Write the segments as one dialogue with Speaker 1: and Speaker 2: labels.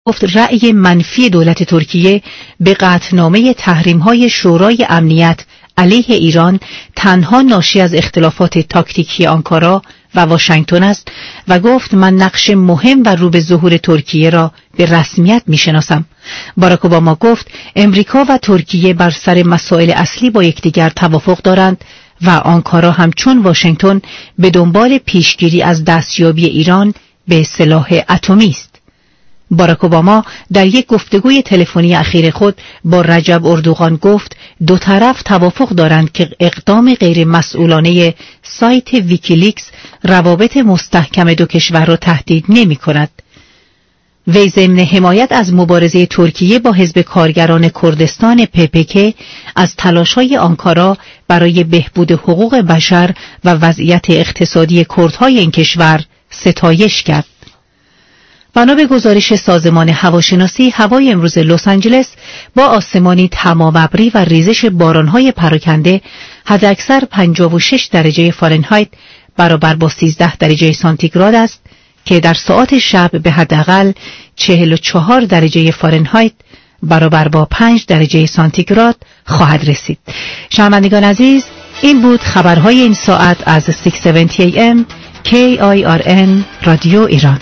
Speaker 1: گفت رأی منفی دولت ترکیه به قطعنامه تحریم‌های شورای امنیت علیه ایران تنها ناشی از اختلافات تاکتیکی آنکارا و واشنگتن است و گفت من نقش مهم و رو به ظهور ترکیه را به رسمیت می‌شناسم. باراک اوباما گفت امریکا و ترکیه بر سر مسائل اصلی با یکدیگر توافق دارند و آنکارا همچون واشنگتن به دنبال پیشگیری از دستیابی ایران به سلاح اتمی است. باراک اوباما در یک گفتگوی تلفنی اخیر خود با رجب اردوغان گفت دو طرف توافق دارند که اقدام غیر مسئولانه سایت ویکیلیکس روابط مستحکم دو کشور را تهدید نمی کند. وی ضمن حمایت از مبارزه ترکیه با حزب کارگران کردستان PPK از تلاش‌های آنکارا برای بهبود حقوق بشر و وضعیت اقتصادی کردهای این کشور ستایش کرد. بنا به گزارش سازمان هواشناسی، هوای امروز لس آنجلس با آسمانی تمام ابری و ریزش باران‌های پراکنده حداکثر 56 درجه فارنهایت برابر با 13 درجه سانتیگراد است که در ساعات شب به حداقل 44 درجه فارنهایت برابر با 5 درجه سانتیگراد خواهد رسید. شنوندگان عزیز، این بود خبرهای این ساعت از 670 AM KIRN رادیو ایران.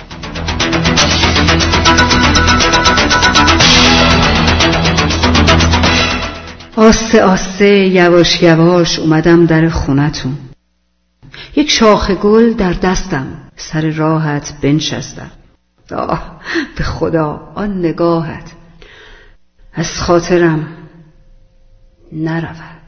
Speaker 2: آسته آسته یواش یواش اومدم در خونتون، یک شاخ گل در دستم، سر راحت بنشستم. آه به خدا آن نگاهت از خاطرم نرود.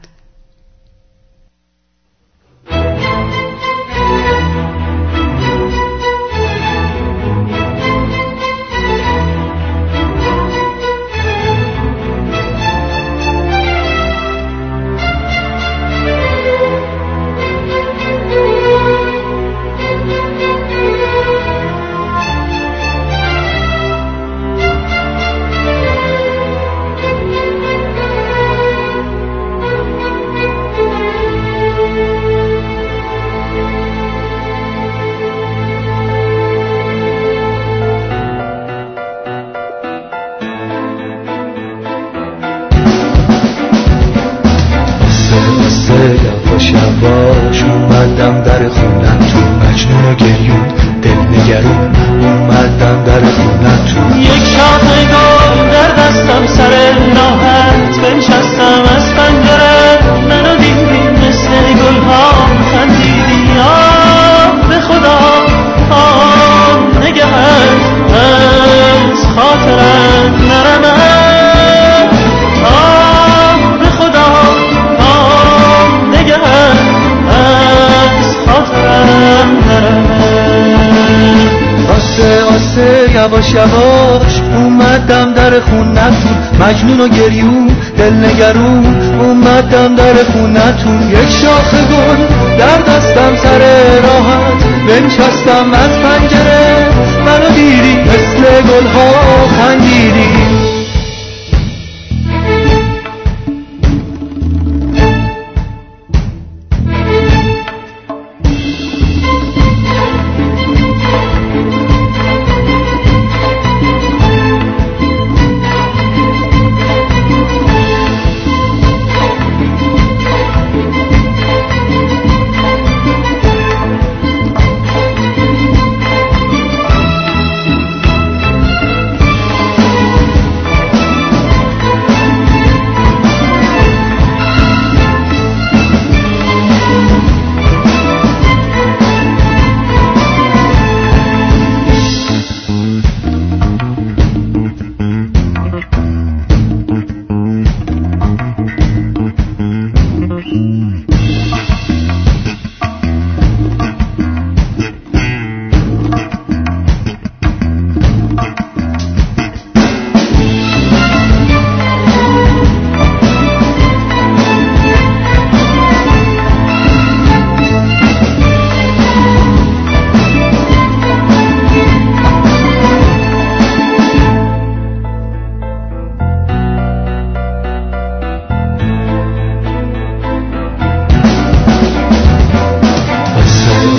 Speaker 3: یواش یواش اومدم در خونتون، مجنون و گریون دل نگرون اومدم در خونتون. یک شاخه گل در دستم، سر راحت بنشستم، از پنجره منو دیدی مثل گلها خندیدی. آه به خدا آه نگهت از خاطرت نرمد. آسه آسه یواش یواش اومدم در خونتون، مجنون و گریون دل نگرون اومدم در خونتون. یک شاخه گل در دستم، سر راحت بنشستم، از پنجره منو دیدی مثل گلها خندیدی.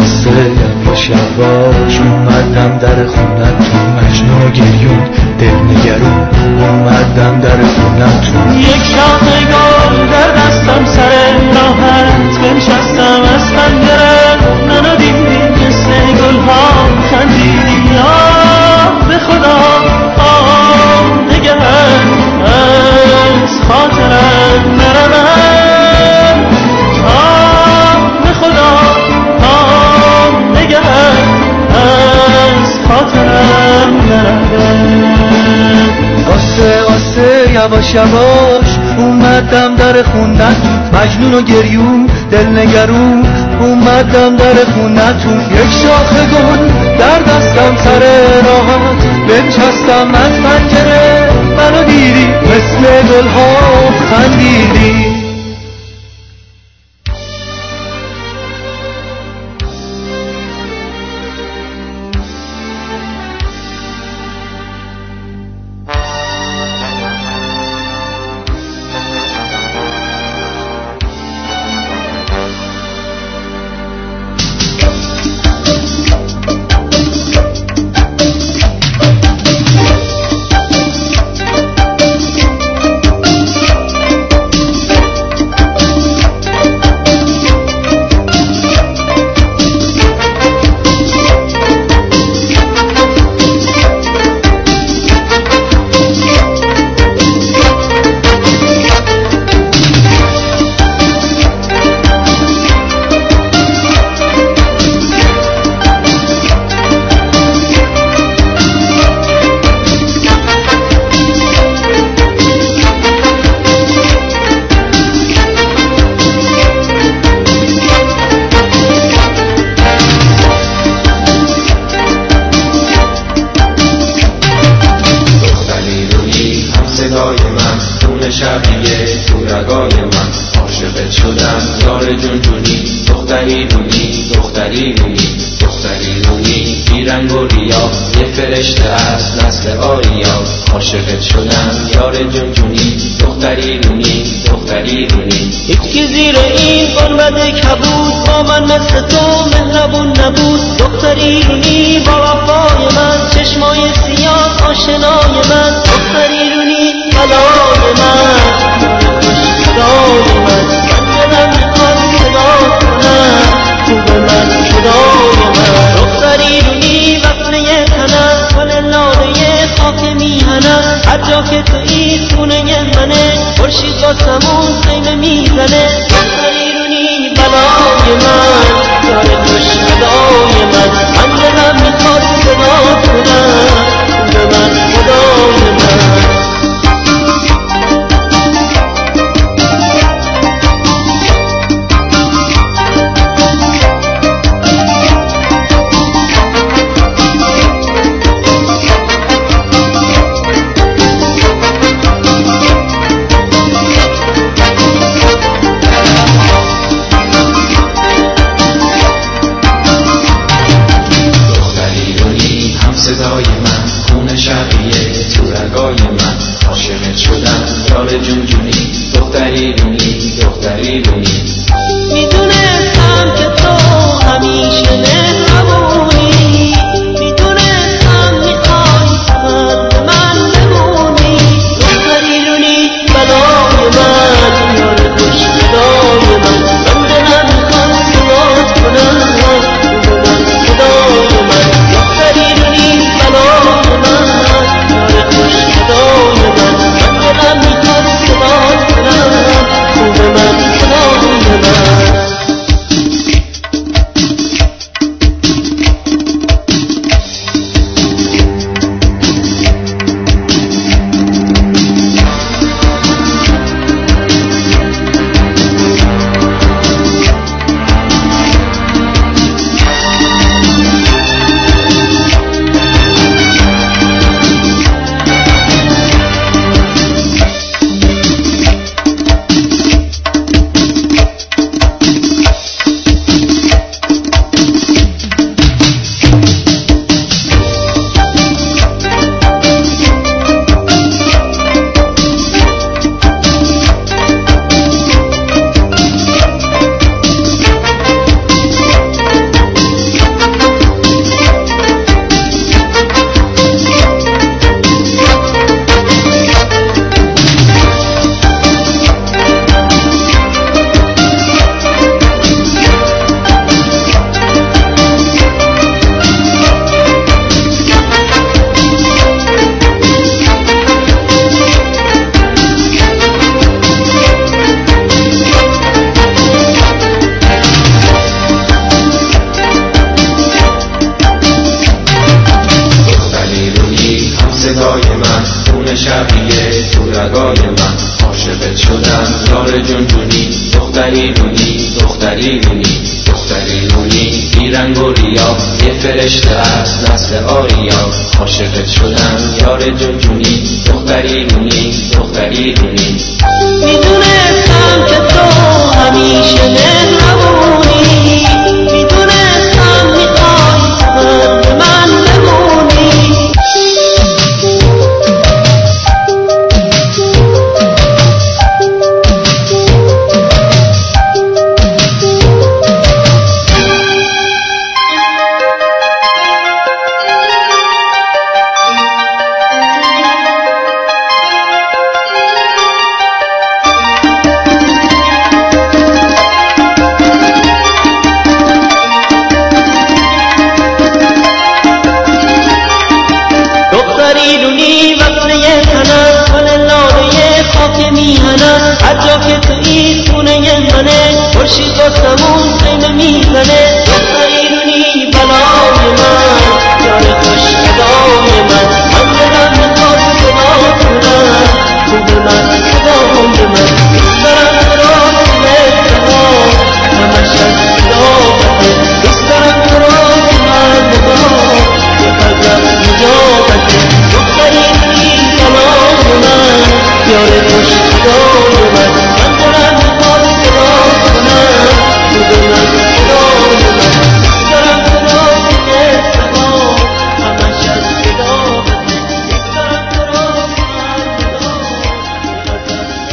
Speaker 3: یواش یواش اومدم در خونتون، مجنون و گریون دل اومدم در خونتون. یک شاخه گل در دستم سر راحت بنشستم از پنجره منو دیدی مثل گل ها خندیدی به خدا نگهت از خاطرم نرود به خدا نگهت از خاطرم نرود. آسه آسه یواش یواش اومدم در خونتون، مجنون و گریون دلنگرون اومدم در خونتون. یک شاخه گل در دستم سر راحت بنشستم از پنجره منو دیدی مثل گل ها خندیدی.
Speaker 4: شبیه تو رگای من عاشقت شدم یار جونجونی دختری رونی دختری رونی دختری رونی بیرنگ و ریا یه فرشته از نسل آریا عاشقت شدم یار جونجونی دختری رونی دختری رونی.
Speaker 5: یکی زیر این قربت کبود با من مثل تو مهربون نبود دختری رونی با وفای من چشمای سیاه آشنای من دختری رونی بلای من صدای من دلم میخواد صدا کنم خوب من صدای من دختری رونی وصله تنم گل لاله خاک میهنم هر جا که تویی خونه منه خورشید با سمون خیمه میزنه دختری رونی بلای من داره توش صدای من دلم میخواد صدا کنم خوب من صدای من.
Speaker 4: صدای من خون شبیه تو رگای من عاشقت شدم یار جونجونی دختری رونی دختری رونی.
Speaker 5: میدونستم که تو همیشه مهربونی میدونستم میخوای فقط به من بمونی دختری رونی بلای من یار خوش صدای من دلم میخواد صدات کنم به من صدای من دختری رونی بلای من یار خوش صدای من دلم میخواد صدات کنم خوب من صدای من.
Speaker 4: من، خون شبیه تو رگای من. عاشقت شدم یار جونجونی، دختری رونی دختری رونی دختری رونی، بیرنگ و ریا یه فرشته از نسل آریا. عاشقت شدم یار جونجونی، دختری رونی دختری رونی.
Speaker 5: میدونستم که تو همیشه مهربونی، میدونستم میخوای به من بمونی. هر جا که توی خونه منه، خورشید واسمون خیمه میزنه. دختری رونی بلای من، جان خوش صدای من، من دلم میخواد صدا کنم تو به من صدای من. دوست دارم تو را تو بهترها همش از صدابته، دوست دارم تو را تو مرموها یه قلبم نجابته. دختری رونی بلای من، یار خوش صدای من، من دارم میخواد صدا کنم تو به من صدای من. دوست دارم تو را تو بهترها همش از صدابته، دوست دارم تو را تو مرموها یه قلبم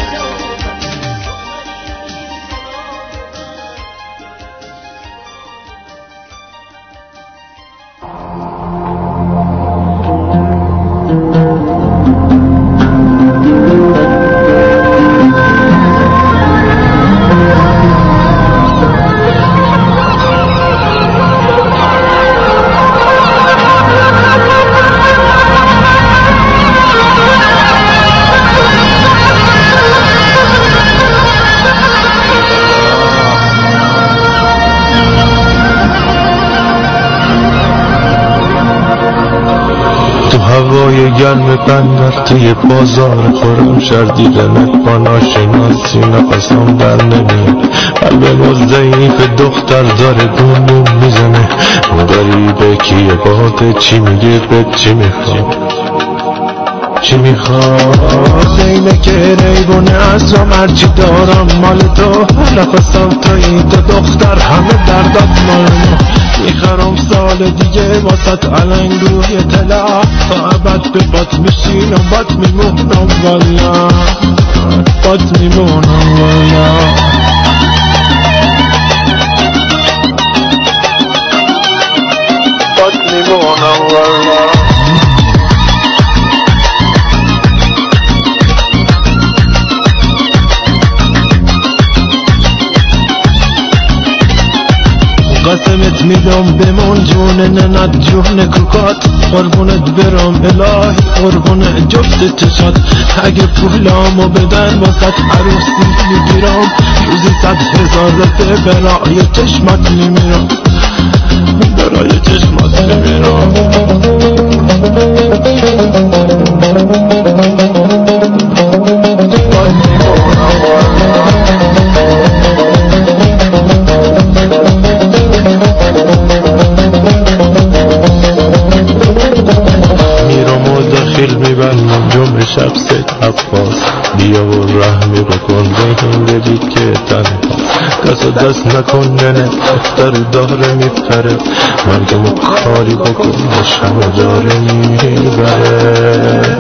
Speaker 3: هوای گرم بندر توی بازار خورم شردیدنت با ناشناسی نفسم در نمیاد. قلب ضعیف دختر داره بوم بوم میزنه، غریبه کیه باده چی میگه به چی میخواد چی میخواد. اینه که ریبونه از هرچی دارم مال تو، نفسم توی تو دختر همه دردات مال ما. میخرم سال دیگه واسط علنگ روی طلا، تا ابد به بات میشینم بات میمونم والا، بات میمونم والا. بات میمونم والا. قسمت میدم بمون جون ننت جون کوکات، قربونت برم الهی قربون جفت چشات. اگه پولامو بدن واسط عروسی میگیرم، روزی 100,000 رفته برای چشمات میمیرم، برای چشمات میمیرم. میرم و داخل میبندم جمع شب سید عباس، بیا و رحمی بکن بهینده بید که تنها، دست و دست نکن ننه دفتر داره میپره، مرگمو کاری بکن همه داره میبره.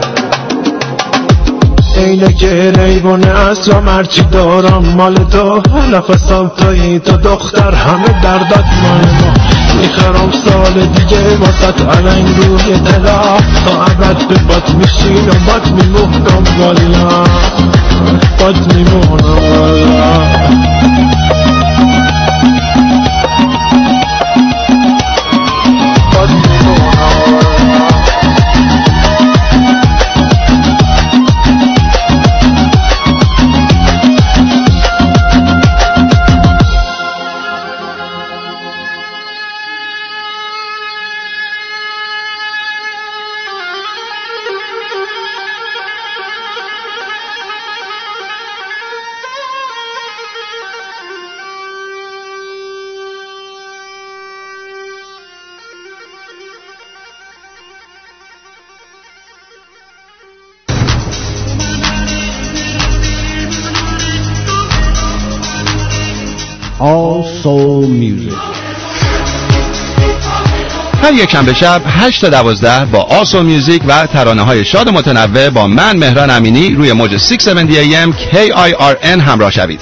Speaker 3: اینه که ریبونه اصلا مرچی دارم مال تو، نفسم توی تو دختر همه دردات مال ما. میخرم سال دیگه واسط علنگ روی طلا، تا ابد به بات میشینم بات میمونم والا، بات میمونم والا.
Speaker 6: All Soul Music.
Speaker 7: هر یک شنبه شب 8 تا 12 با آسو میوزیک و ترانه‌های شاد متنوع با من مهران امینی روی موج 670 AM KIRN همراه شوید.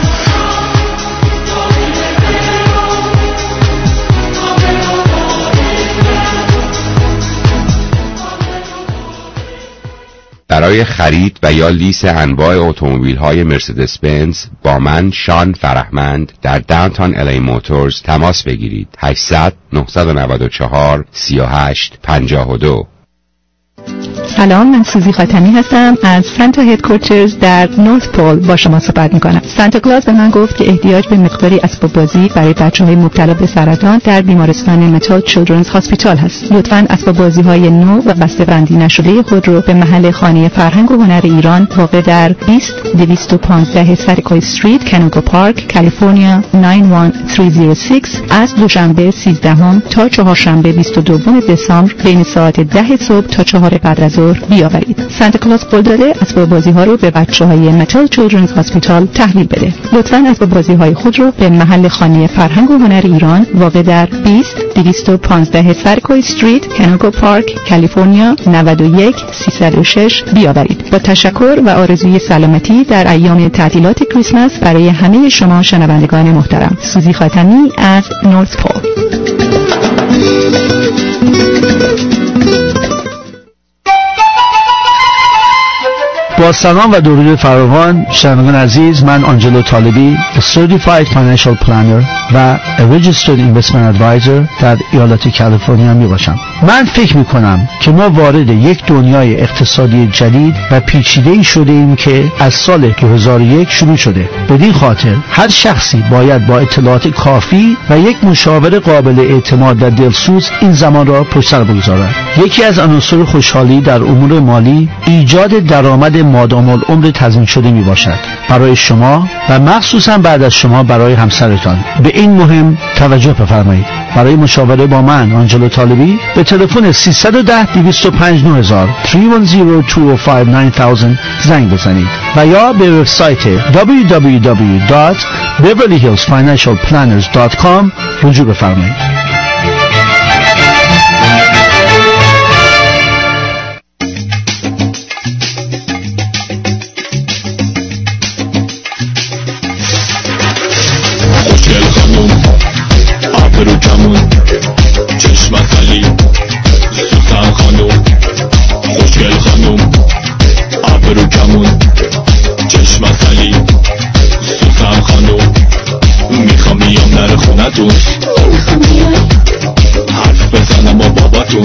Speaker 8: برای خرید و یا لیز انواع اتومبیل‌های مرسدس بنز با من شان فرهمند در داونتاون الی موتورز تماس بگیرید. 800 994 38 52.
Speaker 1: سلام، من سوزی خاتمی هستم از سانتا هدکوارترز در نورث پول با شما صحبت میکنم. سانتا کلاس به من گفت که احتیاج به مقداری اسباب بازی برای بچه‌های مبتلا به سرطان در بیمارستان متال چیلدرنز هاسپیتال هست. لطفاً اسباب بازی‌های نو و بسته‌بندی نشده خود رو به محل خانه فرهنگ و هنر ایران واقع در 20215 سرکای استریت، کنوگو پارک، کالیفرنیا 91306 از دوشنبه 13 تا چهارشنبه 22 دسامبر بین ساعت 10 صبح تا 4 بعد از ظهر بیاورید. سانتا کلاس قول داده اسباب بازی‌ها رو به بچه‌های متال چیلدرنز هاسپیتال تحویل بده. لطفاً اسباب بازی‌های خود رو به محل خانه فرهنگ و هنر ایران واقع در 20215 سرکای استریت، کنوگو پارک، کالیفرنیا 91306 بیاورید. با تشکر و آرزوی سلامتی در ایام تعطیلات کریسمس برای همه شما شنوندگان محترم. سوزی خاتمی از نورث پول.
Speaker 6: با سلام و درود فراوان شنوندگان عزیز، من آنجلو طالبی Certified Financial Planner و Registered Investment Advisor در ایالت کالیفرنیا می باشم. من فکر می کنم که ما وارد یک دنیای اقتصادی جدید و پیچیده‌ای شده ایم که از سال 2001 شروع شده. بدین خاطر هر شخصی باید با اطلاعات کافی و یک مشاور قابل اعتماد و دلسوز این زمان را پشت سر بگذارد. یکی از عناصر خوشحالی در امور مالی ایجاد درآمد مادام العمر تضمین شده می باشد برای شما و مخصوصا بعد از شما برای همسرتان. به این مهم توجه بفرمایید. برای مشاوره با من آنجلو طالبی به تلفن 310 205 9000 310-205-9000 زنگ بزنید و یا به وبسایت www.beverlyhillsfinancialplanners.com رجوع بفرمایید.
Speaker 9: خوشگل خانوم ابرو کمون چشمت علی سوسن خانوم خوشگل خانوم ابرو کمون چشمت علی سوسن خانوم میخوام بیام در خونتون حرف بزنم با باباتون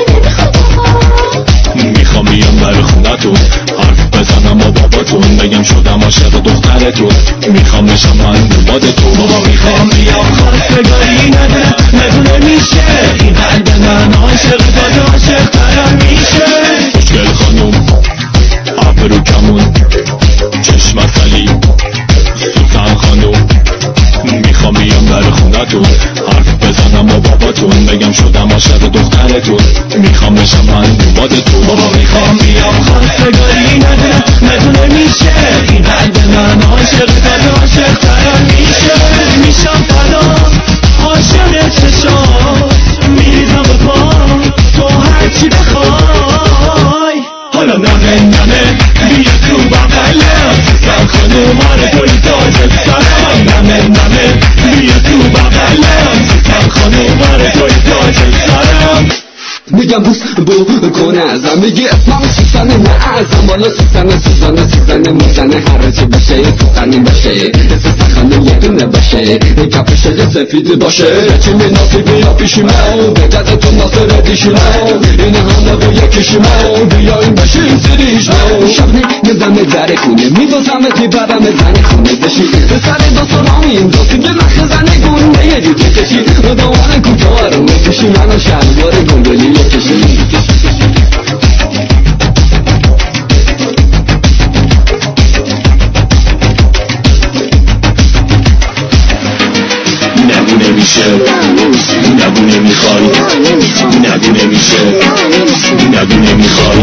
Speaker 9: میخوام بیام در خونتون حرف بزنم با باباتون بگم شدم عاشق دخترتون میخوام بشم من مادتون بابا میخوام بیام خواستگاری ندونه میشه این قلب من عاشق داده عاشق ترم میشه خوشگل خانوم ابرو کمون چشمت علی سوسن خانوم میخوام بیام در خونتون حرف بزنم با باباتون بگم شدم عاشق دخترتون میخوام بشم من مادتون بابا میخوام بیام خواستگاری ندونه میشه این قلب من عاشق داده عاشق ترم میشه میشم فدا عاشق چشام میریزم به پام تو هرچی بخوای حالا نمه بیا تو بغلم سر خانوم آره توی تاج سرم نمه بیا تو بغلم سر خانوم آره توی تاج سرم
Speaker 10: میگم بوس بو کنه ازم میگه اسمم سوزنه نه ازم بالا سوزنه موزنه هر چی بشه سوزنی باشه سوزن خانه یه دونه باشه کپش یه سفید باشه چی مناسبی یا پیشیمه بگرده تو ناصر دیشونه این همه با یکیشیمه بیا این باشه این سریشمه شبنه نزمه در خونه میدوزمه تی برم زن خونه بشی سر دو سرامیم دوستی که نخ زنه گونه یه دیگه کشی دوانه کجا رو کشی منو شلوار گندلی
Speaker 9: نگو نمیشه نگو نمیخوای نگو نمیشه نگو نمیخوای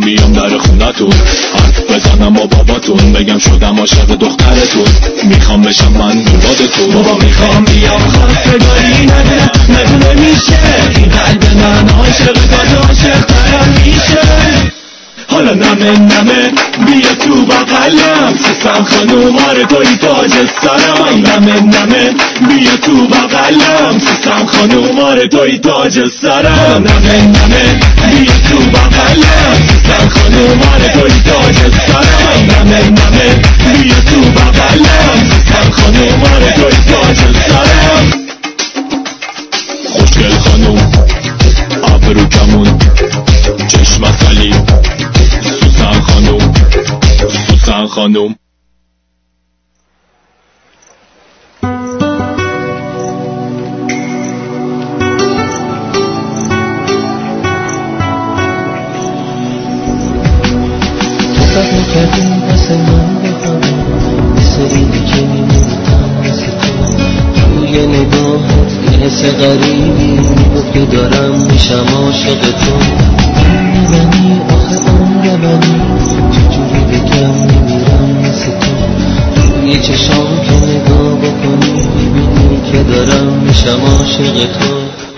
Speaker 9: میخوام بیام در خونتون حرف بزنم با باباتون بگم شدم عاشق دخترتون میخوام بشم من دنبالتون بابا میخوام بیام خواستگاری ندونه میشه این قلب من عاشق داد عاشق ترم میشه حالا نمه بیا تو بغلم سوسن خانوم آره توی تاج سرم نمه بیا تو بغلم سوسن خانوم آره توی تاج سرم نمه بیا تو بغلم سوسن خانوم آره توی تاج سرم نمه بیا تو بغلم سوسن خانوم آره توی تاج سرم خوشگل خانوم ابرو کمون چشمت علی سوسن خانوم
Speaker 5: تو فکر میکردی پس من بخوام مثل اینی که میمونم مثل تو توی نگاهت یه حس غریبی میگفت که دارم میشم عاشق تو نبنی آخه عمر منی چجوری بگم میمیرم مثل تو یه چشام که نگاه بکنی میبینی که دارم میشم عاشق تو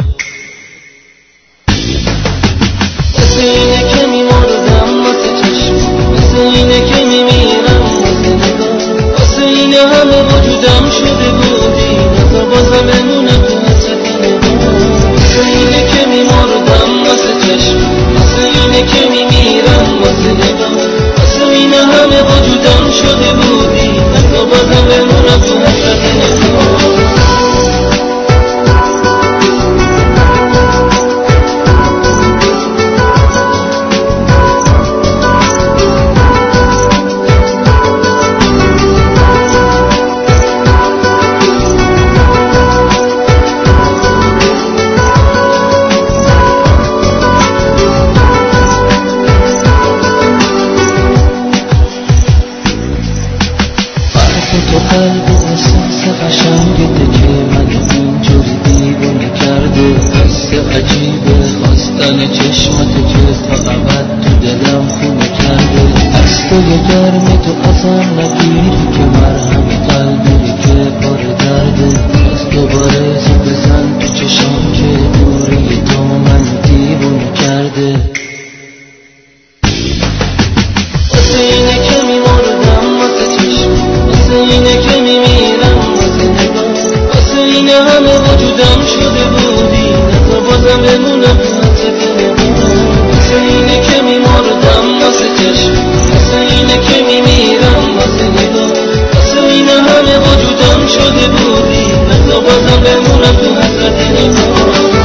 Speaker 5: مثل اینه که میمردم واسه چشم مثل اینه که میمیرم واسه نگاه واسه اینه همه وجودم شده بودی نظر بازم بمونم تو حسرت نگاه مثل اینه که میمردم واسه چشم مثل اینه که میمیرم واسه نگاه واسه اینه همه وجودم شده بودی نظر بازم بمونم تو حسرت نگاه تو قلب و احساس قشنگته که من اینجوری دیوونه کرده حس عجیبه خواستن چشمته که تا ابد تو دلم خونه کرده از توی گرم تو ازم نگیری که مرهم قلبی که پر درده از دوباره زو بزن تو چشم که دوری تو من دیوونه کرده واسه اینه که میمردم واسه چشم واسه اینه که میمیرم واسه نگاه واسه اینه همه وجودم شده بودی نظر بازم بمونم تو حسرت نگاه واسه اینه که میمردم واسه چشم واسه اینه که میمیرم واسه نگاه واسه اینه همه وجودم شده بودی نظر بازم بمونم تو حسرت نگاه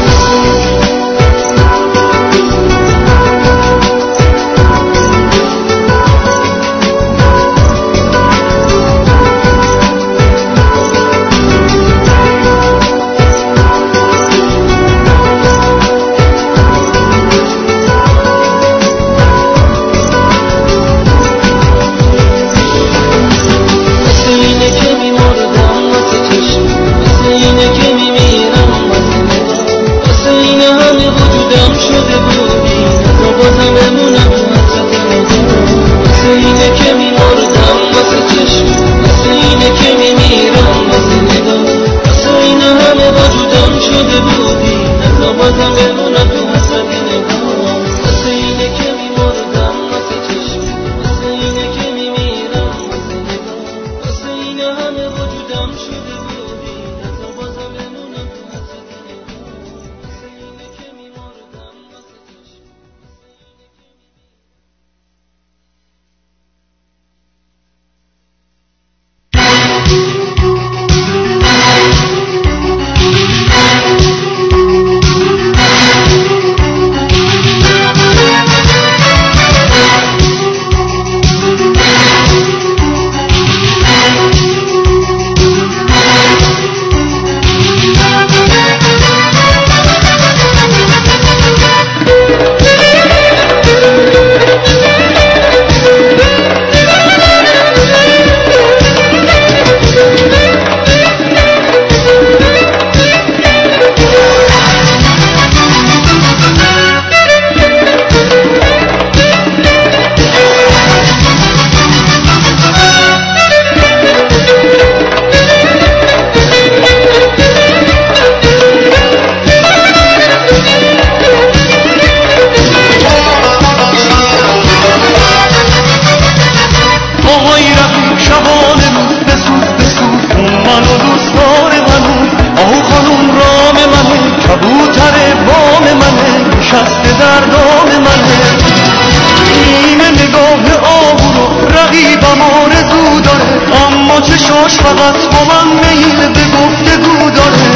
Speaker 3: چشاش فقط با من میل به گفتگو داره.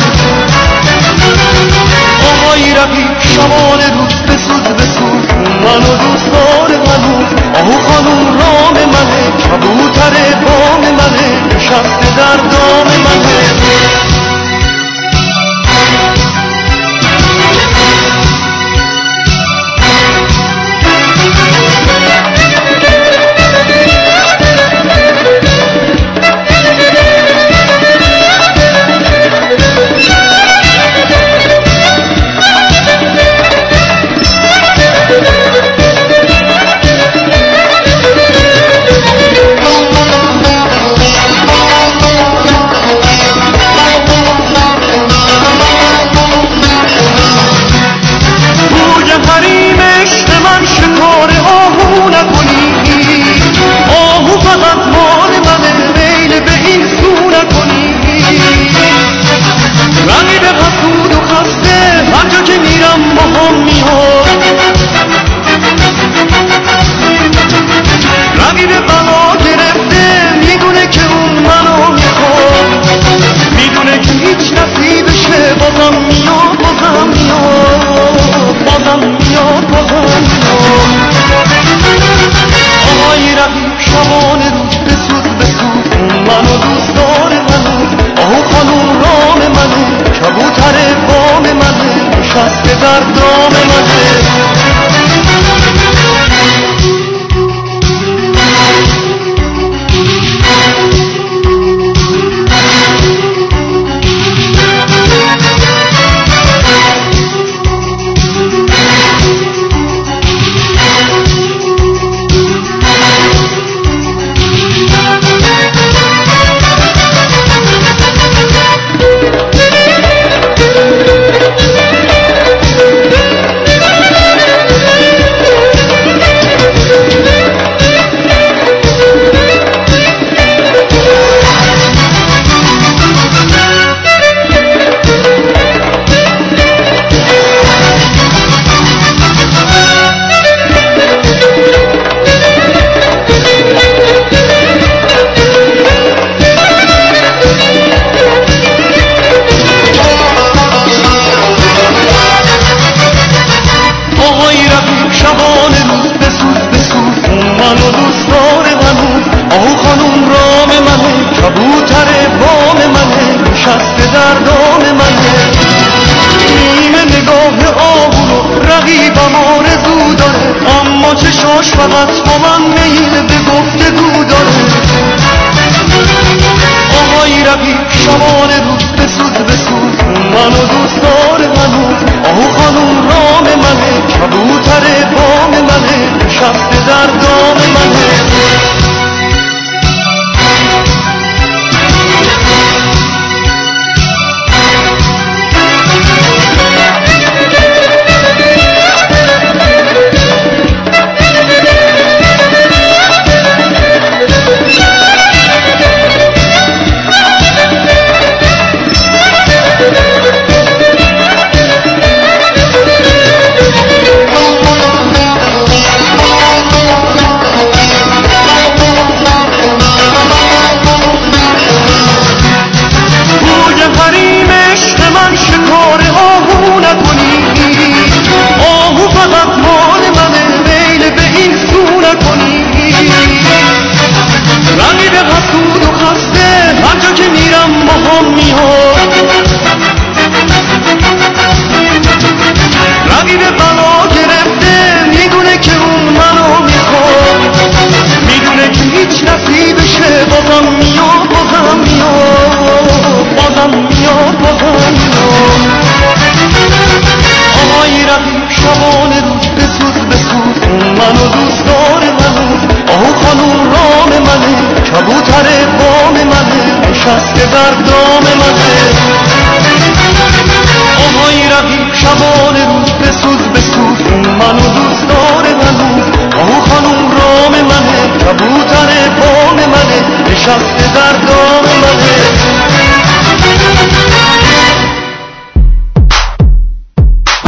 Speaker 3: آهای رقیب شبانه روز بسوز بسوز منو دوست داره هنوز. آهو خانوم رام منه کبوتر بام منه نشسته در دام منه.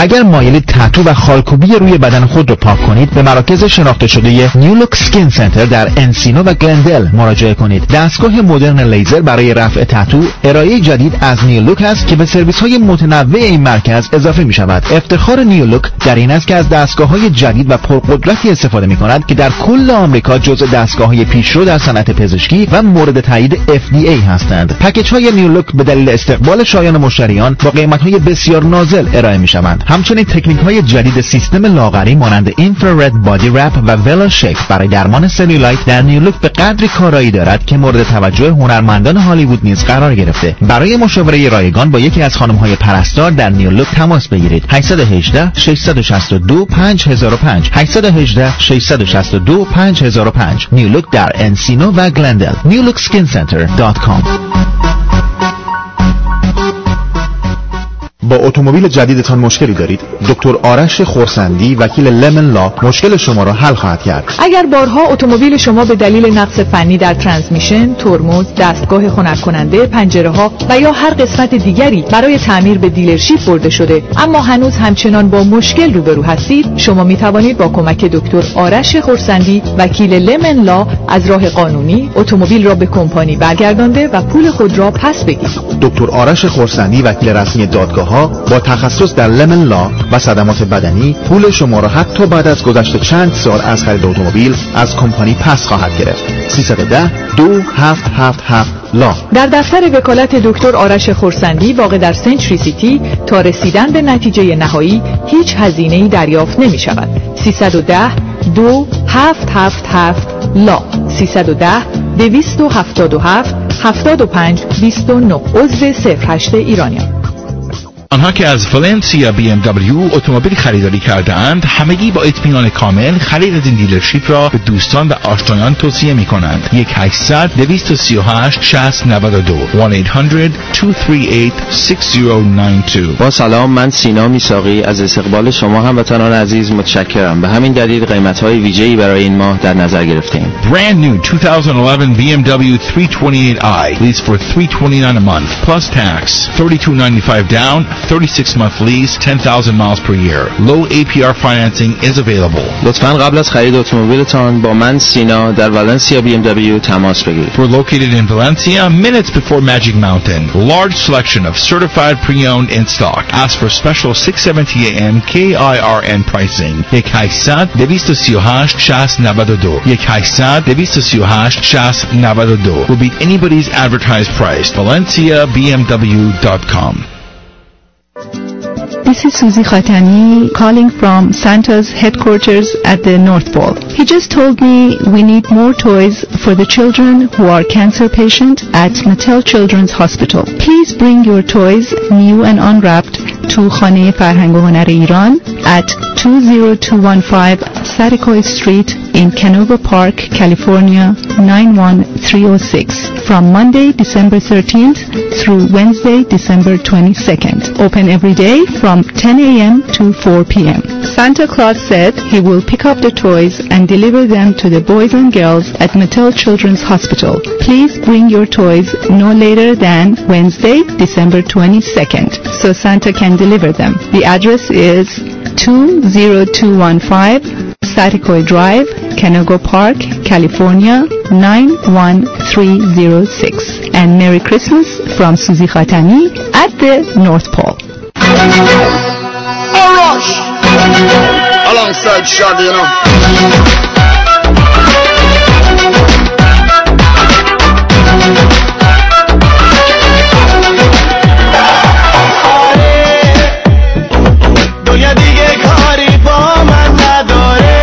Speaker 11: اگر مایلید تتو و خالکوبی روی بدن خود رو پاک کنید، به مراکز شناخته شده نیولوک سکین سنتر در انسینو و گلندل مراجعه کنید. دستگاه مدرن لیزر برای رفع تتو ارائه جدید از نیولوک است که به سرویس‌های متنوع این مرکز اضافه می‌شود. افتخار نیولوک در این است که از دستگاه‌های جدید و پرقدرتی استفاده می‌کند که در کل آمریکا جزو دستگاه‌های پیشرو در صنعت پزشکی و مورد تایید FDA هستند. پکیج‌های نیولوک به دلیل استقبال شایان مشتریان با قیمت‌های بسیار نازل ارائه می‌شوند. همچنین تکنیک‌های جدید سیستم لاغری مانند اینفرارد بادی رپ و ولا شیک برای درمان سلولایت در نیولوک به قدری کارایی دارد که مورد توجه هنرمندان هالیوود نیز قرار گرفته. برای مشاوره رایگان با یکی از خانم‌های پرستار در نیولوک تماس بگیرید. 818 662 5005 818 662 5005 نیولوک در انسینو و گلندل. newlookskincenter.com.
Speaker 12: با اتومبیل جدیدتان مشکلی دارید؟ دکتر آرش خورسندی وکیل لمن لا مشکل شما را حل خواهد کرد.
Speaker 1: اگر بارها اتومبیل شما به دلیل نقص فنی در ترانسمیشن، ترمز، دستگاه خنک کننده، پنجره‌ها و یا هر قسمت دیگری برای تعمیر به دیلرشیپ برده شده اما هنوز همچنان با مشکل روبرو هستید، شما می توانید با کمک دکتر آرش خورسندی وکیل لمن لا از راه قانونی اتومبیل را به کمپانی برگردانده و پول خود را پس بگیرید.
Speaker 12: دکتر آرش خورسندی وکیل رسمی دادگاه با تخصص در لمن لا و صدمات بدنی پول شما را حتی بعد از گذشت چند سال از خرید اتومبیل از کمپانی پس خواهد گرفت. 310 2777 لا. در دفتر وکالت دکتر آرش خورسندی واقع در سنچری سیتی تا رسیدن به نتیجه نهایی هیچ هزینه‌ای دریافت نمی‌شود. 310 2777 لا. 310 277 75 29 عضو 08 ایرانیان.
Speaker 13: آنها که از ولنسیا BMW اتومبیل خریداری کرده اند همگی با اطمینان کامل خرید از این دیلرشیپ را به دوستان و آشنایان توصیه می کنند. 1-800-238-6092
Speaker 14: با سلام، من سینا میساقی از استقبال شما هموطنان عزیز متشکرم. به همین دلیل قیمت‌های ویژه‌ای برای این ماه در نظر گرفته‌ایم.
Speaker 13: Brand new 2011 BMW 328i lease for $329 a month plus tax, $32.95 down, 36-month lease, 10,000 miles per year. Low APR financing is available.
Speaker 14: لطفاً قبل از خرید اتومبیلتان با من سینا در ولنسیا BMW تماس بگیرید.
Speaker 13: We're located in Valencia, minutes before Magic Mountain. Large selection of certified pre-owned in stock. Ask for special 670 AM KIRN pricing. 1-800-238-6092 1-800-238-6092 will beat anybody's advertised price. ValenciaBMW.com.
Speaker 15: This is Suzy Khatani calling from Santa's headquarters at the North Pole. He just told me we need more toys for the children who are cancer patients at Mattel Children's Hospital. Please bring your toys new and unwrapped to Khane Farhang o Hunar Iran at 20215 Saricoy Street in Canoga Park, California 91306 from Monday, December 13th through Wednesday, December 22nd. Open every day from 10 a.m. to 4 p.m. Santa Claus said he will pick up the toys and deliver them to the boys and girls at Mattel Children's Hospital. Please bring your toys no later than Wednesday, December 22nd, so Santa can deliver them. The address is 20215 Saticoy Drive, Canoga Park, California 91306. And Merry Christmas from Suzy Khatani at the North Pole.
Speaker 16: Rush alongside Shadi, you know.
Speaker 3: دنیا دیگه کاری با من نداره،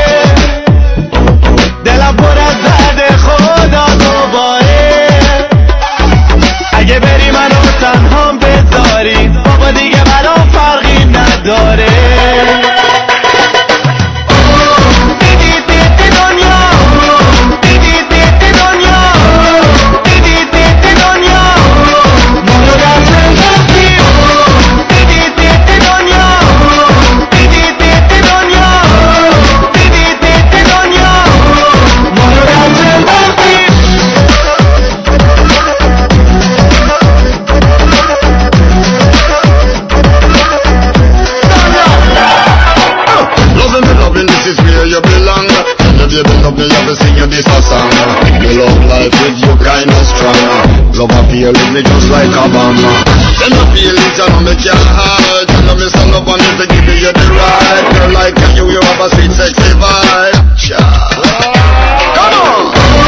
Speaker 3: دلم پر از درد خدا دوباره. اگه بری منو تنهام بذاری بابا دیگه برام فرقی نداره. دیدی
Speaker 16: baby, love me, have to sing you this a song. Me love life with you kinda strong. Love and feeling me just like a bomb. Then the feelings you know me can't hide. You know me stand up on it to give you the right. Girl like you have a sweet sexy vibe. Come on.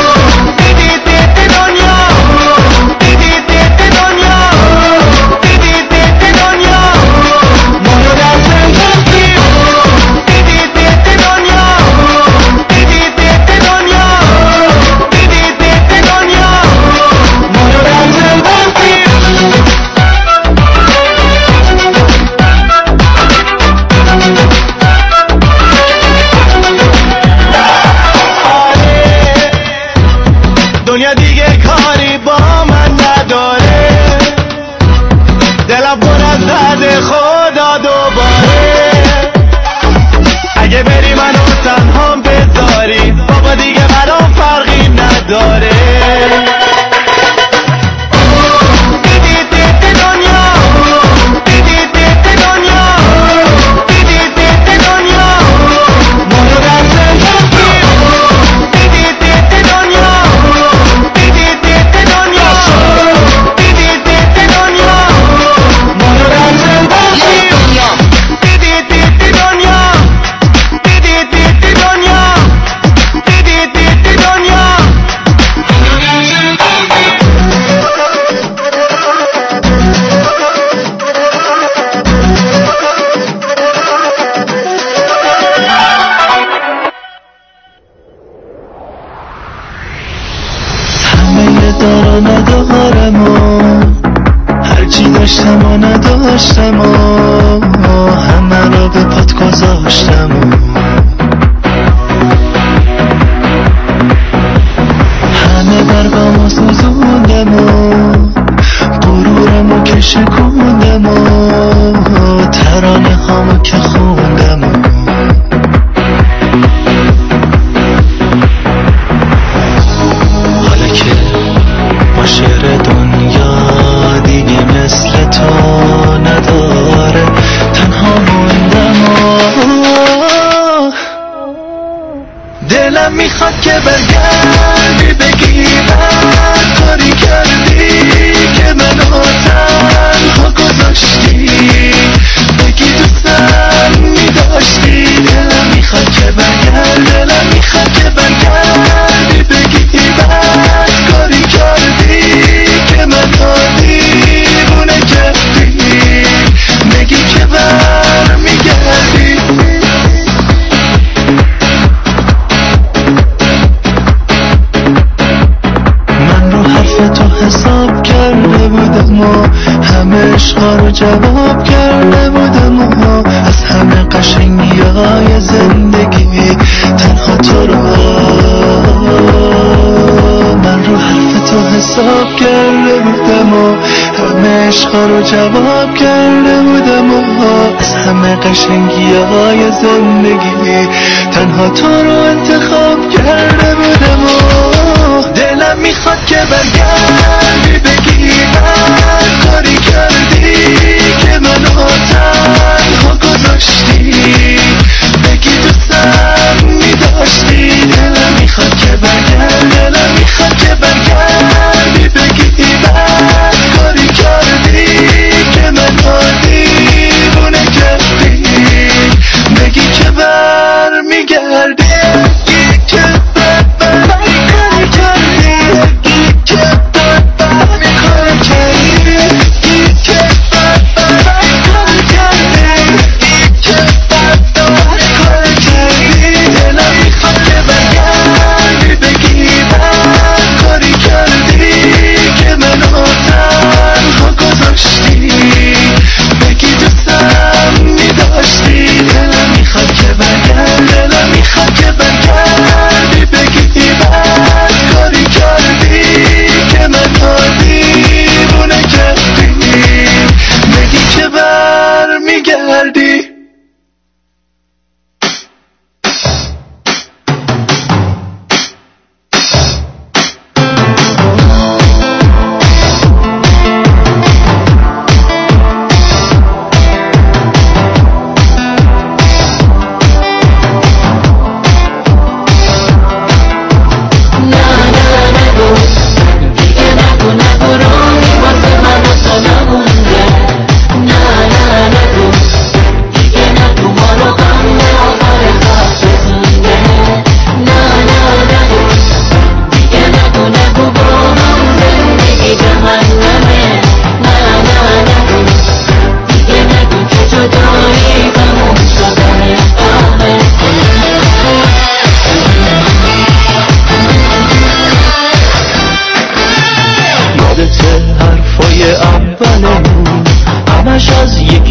Speaker 3: دنیا دیگه کاری با من نداره، دلم پر از درد خدا دوباره. اگه بری منو تنهام بذاری بابا دیگه برام فرقی نداره. درآمد دارم و هرچی داشتم و نداشتم و همه رو به پات گذاشتم و همه برگام و سوزوندم و غرورم و که شکوندم و ترانه هامو که خوندم و شعر دنیا دیگه مثل تو نداره، تنها موندم و دلم میخواد که برگردی بگی من کاری کردی که منو تنها گذاشتی، بگی دوستم میداشتی. دلم میخواد که برگرد، دلم میخواد که برگردی بگی من کاری کردی که منو دیوونه کردی، بگی که برمیگردی. من رو حرف تو حساب کرده بودم و همه عشقا رو جواب کرده بودم و از همه قشنگی های زندگی تنها تو رو من رو حرف تو حساب کرده بودم و همه عشقا رو جواب کرده بودم و از همه قشنگی های زندگی تنها تو رو انتخاب کرده بودم و دلم میخواد که برگردی بگی من کاری کردی که منو تنها گذاشتی، بگی دوستم میداشتی. دلم میخواد که برگرد، دلم میخواد که برگردی بگی من کاری کردی که منو دیوونه کردی، بگی که برمیگردی، بگی که برمیگردی، که برمیگردی، که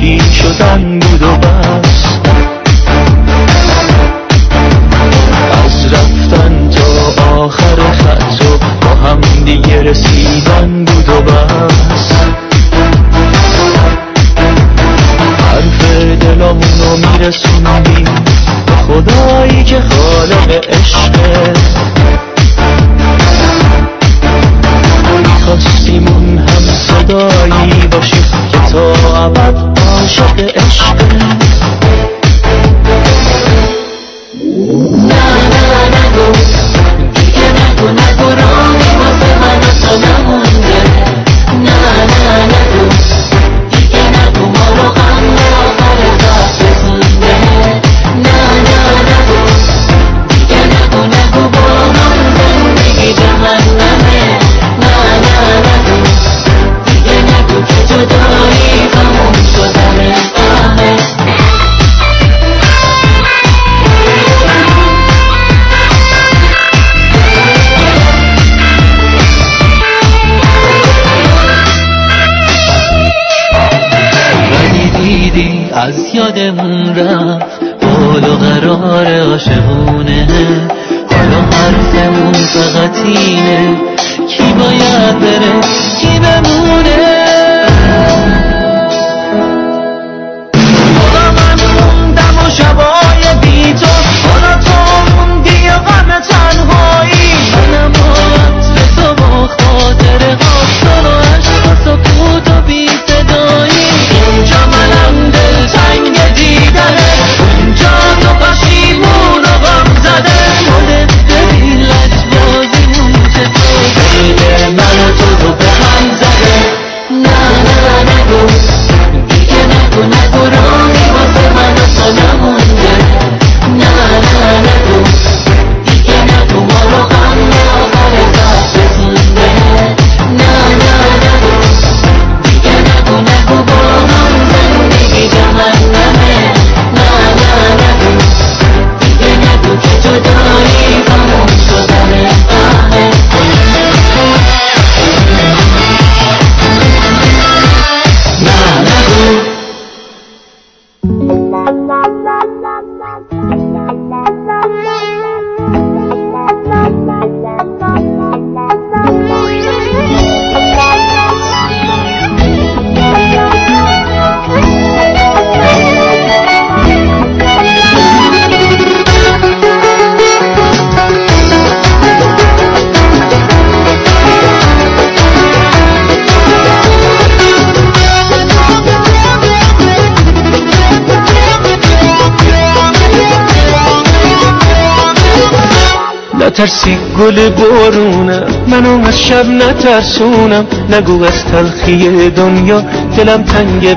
Speaker 3: یکی شدن بود و بس. از رفتن تا آخر خط و با هم دیگه رسیدن بود و بس. حرف دلامونو میرسوندیم به خدایی که خالق عشقه. میخواستیم اون هم صدایی باشیم که تا ابد عاشق عشقه.
Speaker 5: نه نگو دیگه نگو راهی واسه من اصلا نمونده. نه نگو دیگه نگو ما رو غم به آخر خط رسونده. نه نگو دیگه نگو با هم زندگی جهنمه. نه نگو دیگه نگو که جدایی تموم شدنه. از یادمون رفت حال و قرار عاشقونه. حالا حرفمون فقط اینه کی باید بره کی بمونه. حالا من موندم و شبای بی تو، حالا تو موندی و غم تنهایی. منم و عطر تو با خاطره هاستان و عشق و سکوت و بی صدایی. اینجا منم دلتنگ دیدنه، اونجا تو پشیمون و غم زده. خودت ببین لجبازیمون چطور بین من و تو رو به هم زده. نه نگو دیگه نگو راهی واسه من اصلا نمونده. نه نگو دیگه نگو ما رو غم به آخر خط رسونده. نه نگو دیگه نگو با هم زندگی جهنمه. نه نگو دیگه نگو که جدایی تموم شدنه. نترسی گل بارونه، منو از شب نترسونم. نگو از تلخی دنیا دلم تنگه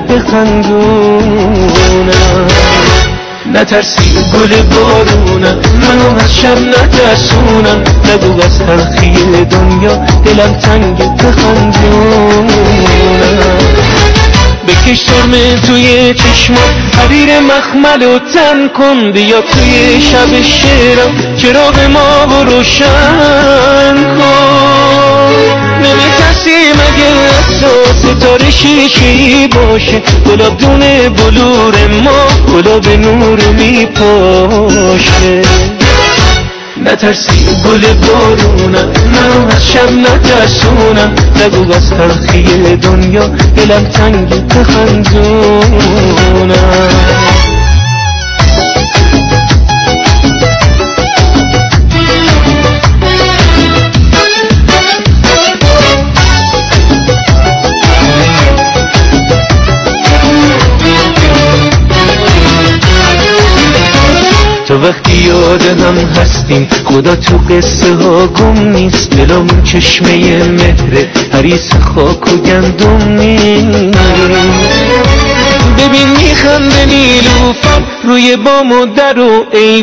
Speaker 5: بخندونم. نترسی گل بارونه، منو از شب نترسونم. نگو از تلخی دنیا دلم تنگه بخندونم. بکش سرمه توی چشمات، حریر مخمل و تن کن. بیا توی شب شعرم چراغ ما رو روشن کن. نمی‌ترسی مگه از تو ستاره شیشه‌ای باشه؟ گلاب دونه بلور ما گلاب نور میپاشه. نترسی گل بارونم، من از شب نترسونم. نگو از تلخی دنیا دلم تنگ بخندونم. تو وقتی یاد هم هستیم خدا تو قصه ها گم نیست. دلم چشمه مهره حریص خاک و گندم نیست. ببین میخنده نیلوفر روی بام و در و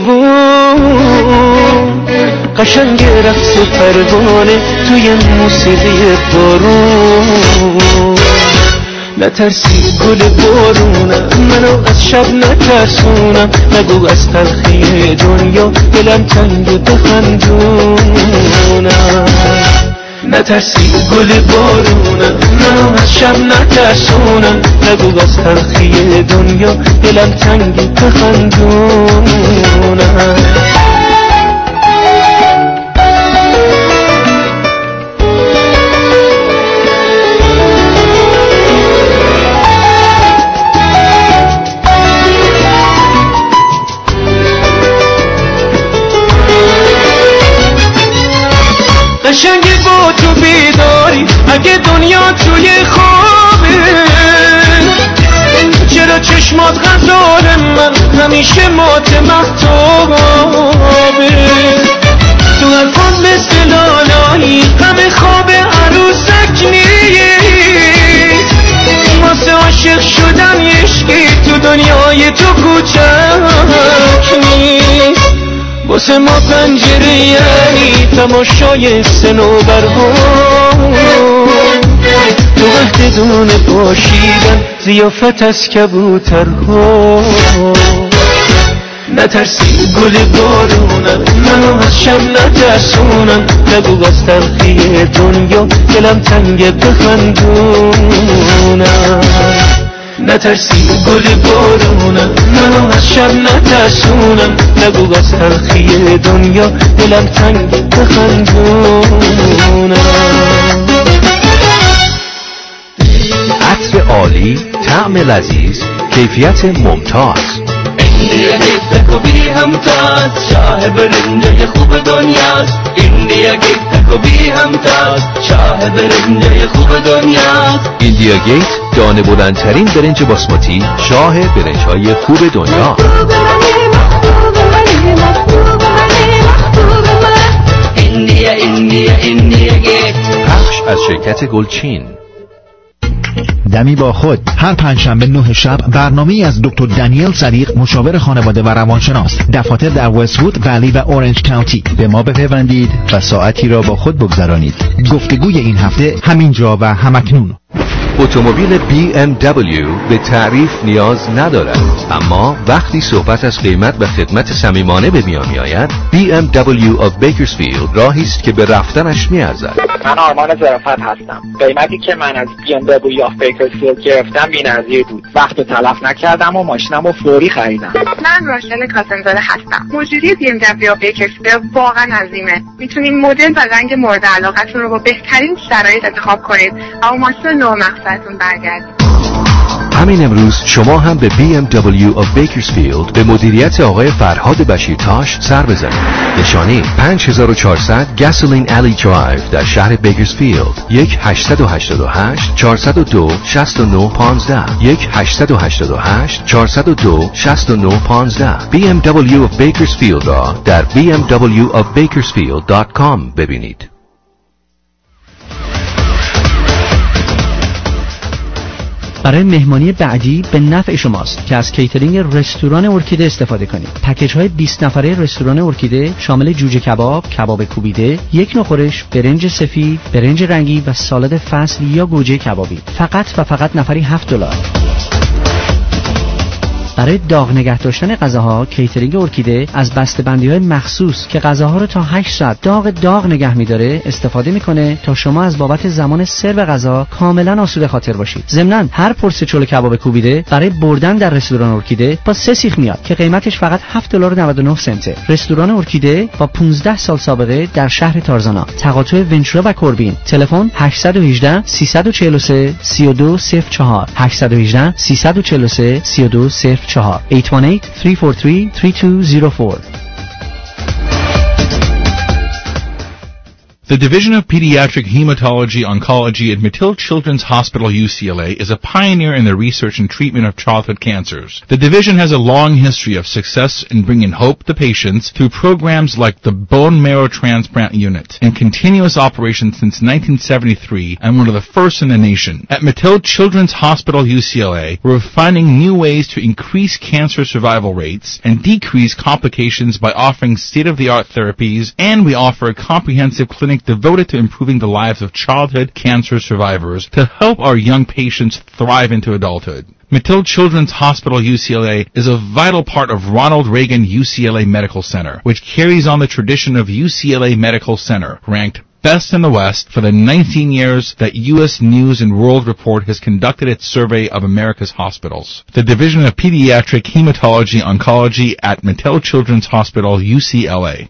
Speaker 5: ایوون. قشنگ رقص پروانه توی موسیقی بارون. نترسی گل بارونم، منو از شب نترسونم. نگو از تلخی دنیا دلم تنگ بخندونم.
Speaker 3: نترسی گل بارونم، منو از شب نترسونم. نگو از تلخی دنیا دلم تنگ بخندونم. قشنگی با تو بیداری اگه دنیا توی خوابه، چرا چشمات غزال من همیشه مات مختابه. تو حرفات مثل لالایی همه خواب عروسک نیست، واسه عاشق شدن عشقی تو دنیای تو کوچک نیست. واسه ما پنجره یعنی تماشای صنوبرها، تو وقت دونه پاشیدن ضیافت از کبوترها. نترسی گل بارونم، منو از شب نترسونم. نگو از تلخی دنیا دلم تنگ بخندونم. نترسی گل بارونم، منو از شب نترسونم. نگو از تلخی دنیا دلم تنگ بخندونم.
Speaker 17: عطر عالی، طعم لذیذ، کیفیت ممتاز.
Speaker 5: ایندیا گیت کبی همتاز، شاه برنجه خوب دنیاست. ایندیا گیت کبی همتاز، شاه برنجه خوب دنیاست.
Speaker 17: ایندیا گیت دانه بلندترین برنج باسماتی، شاه برنج‌های خوب دنیا.
Speaker 5: ایندیا گیت.
Speaker 17: پخش از شرکت گلچین.
Speaker 11: دمی با خود هر پنجشنبه 9 شب برنامه‌ای از دکتر دانیل صدیق، مشاور خانواده و روانشناس، دفاتر در وست‌وود، ولی و اورنج کانتی.
Speaker 18: به ما بپیوندید و ساعتی را با خود بگذرانید.
Speaker 11: گفتگوی این هفته همینجا و همکنون.
Speaker 17: اتومبیل BMW به تعریف نیاز ندارد، اما وقتی صحبت از قیمت و خدمت صمیمانه به میان میآید، BMW of Bakersfield راهی است که به رفتنش میارزد.
Speaker 19: من آرمان ظرافت هستم. قیمتی که من از BMW of Bakersfield گرفتم بی‌نظیر بود. وقت رو تلف نکردم و ماشینم رو فوری خریدم.
Speaker 20: من راشل کاسمزاده هستم. مجری BMW of Bakersfield واقعا عظیمه. میتونید مدل و رنگ مورد علاقتون رو با بهترین شرایط انتخاب کنید و ماشین نو مقصدتون برگردید.
Speaker 17: همین امروز شما هم به BMW of Bakersfield به مدیریت آقای فرهاد بشیرتاش سر بزنید. نشانی 5400 Gasoline Alley Drive در شهر بیکرزفیلد. 1-888-402-6915 1-888-402-6915. BMW of Bakersfield را در bmwofbakersfield.com ببینید.
Speaker 21: برای مهمانی بعدی به نفع شماست که از کیترینگ رستوران ارکیده استفاده کنید. پکیج های 20 نفره رستوران ارکیده شامل جوجه کباب، کباب کوبیده، یک نوع خورش، برنج سفید، برنج رنگی و سالاد فصل یا گوجه کبابی. فقط و فقط نفری $7. برای داغ نگه داشتن غذاها کیترینگ ارکیده از بسته‌بندی‌های مخصوص که غذاها رو تا 8 ساعت داغ نگه می‌داره استفاده می‌کنه تا شما از بابت زمان سرو غذا کاملا آسوده خاطر باشید. ضمناً هر پرسه چلو کباب کوبیده برای بردن در رستوران ارکیده با 3 سیخ میاد که قیمتش فقط $7.99. رستوران ارکیده با 15 سال سابقه در شهر تارزانا. تقاطع ونچورا و کوربین. تلفن 818 343 3204 818 343 3204 818-343-3204.
Speaker 13: The Division of Pediatric Hematology Oncology at Mattil Children's Hospital UCLA is a pioneer in the research and treatment of childhood cancers. The division has a long history of success in bringing hope to patients through programs like the Bone Marrow Transplant Unit and continuous operations since 1973 and one of the first in the nation. At Mattil Children's Hospital UCLA, we're finding new ways to increase cancer survival rates and decrease complications by offering state-of-the-art therapies, and we offer a comprehensive clinic devoted to improving the lives of childhood cancer survivors to help our young patients thrive into adulthood. Mattil Children's Hospital UCLA is a vital part of Ronald Reagan UCLA Medical Center, which carries on the tradition of UCLA Medical Center, ranked best in the West for the 19 years that U.S. News and World Report has conducted its survey of America's hospitals. The Division of Pediatric Hematology Oncology at Mattel Children's Hospital, UCLA.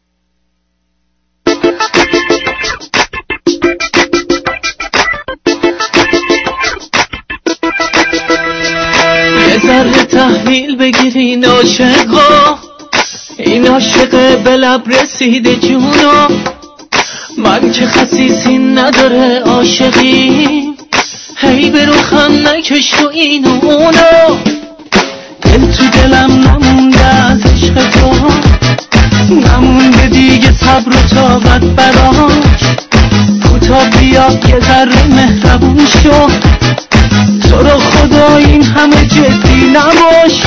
Speaker 3: یه ذره تحویل بگیرین عاشقا، این عاشق به لب رسیده جونا، من که خسیسی نداره عاشقی، هی به روخم نکش تو این و اونا، دل تو دلم نمونده از عشق تو، نمونده دیگه صبر و طاقت براش، کوتا بیا یه ذره مهربون شو، تو رو خدا این همه جدی نباش،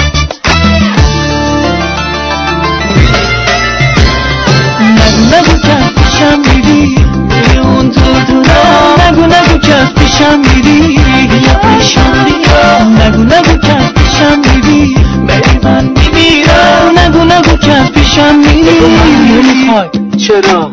Speaker 3: نگو که از پیشم میری اون دورا، نگو که از پیشم میری یا پیشم بیا، نگو که از پیشم میری بری من میمیرم، نگو که از پیشم میری نمیخوای چرا؟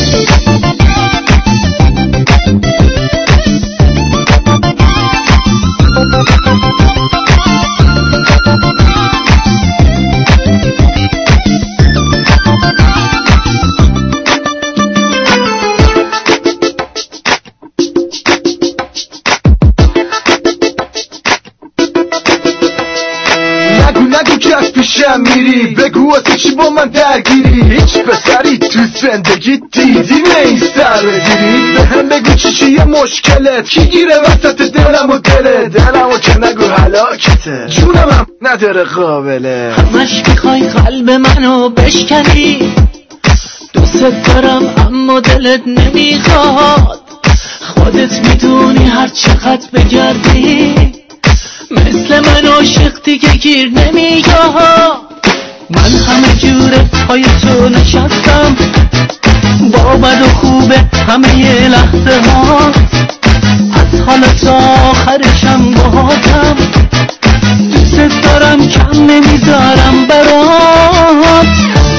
Speaker 2: نگو که از پیشم میری، بگو واسه چی با من درگیری، هیچ پسری تو زندگی دیدی نیستر بگیری، به هم بگو چیه مشکلت، کی گیره وسط دلم و دلمو که نگو حلاکته، جونم هم نداره قابله،
Speaker 3: همش میخوای قلب منو بشکنی، دوست دارم اما دلت نمیخواد، خودت میدونی هر چقدر بگردی مثل من عاشق دیگه گیر نمیاد، من همه جوره پای تو نشستم، با بد و خوبه همه یه لحظه ها، از حالا تا آخرشم باهاتم، دوست دارم کم نمیذارم برات،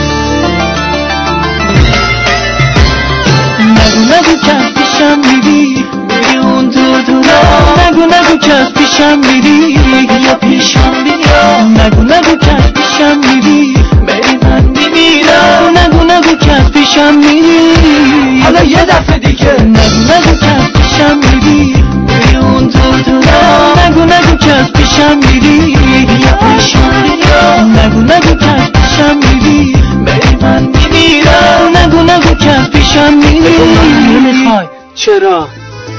Speaker 3: نگو که از پیشم میری اون دورا، نگو که از پیشم میری یا پیشم بیا، نگو که از پیشم میری بری من میمیرم، نگو که از پیشم میری حالا یه دفعه دیگه، نگو که از پیشم میری اون دورا، نگو که از پیشم میری یا پیشم بیا، نگو که از پیشم میری بری من میمیرم، نگو که از پیشم میری نمیخوای چرا؟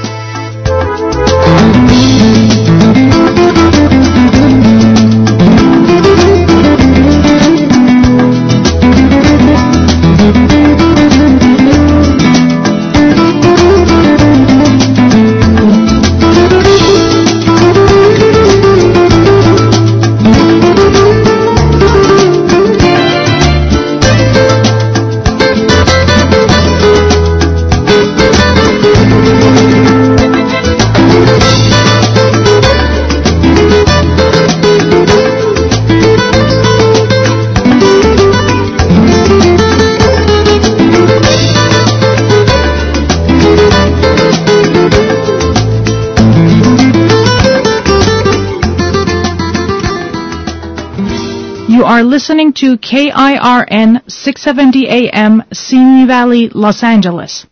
Speaker 22: You are listening to KIRN 670 AM, Simi Valley, Los Angeles.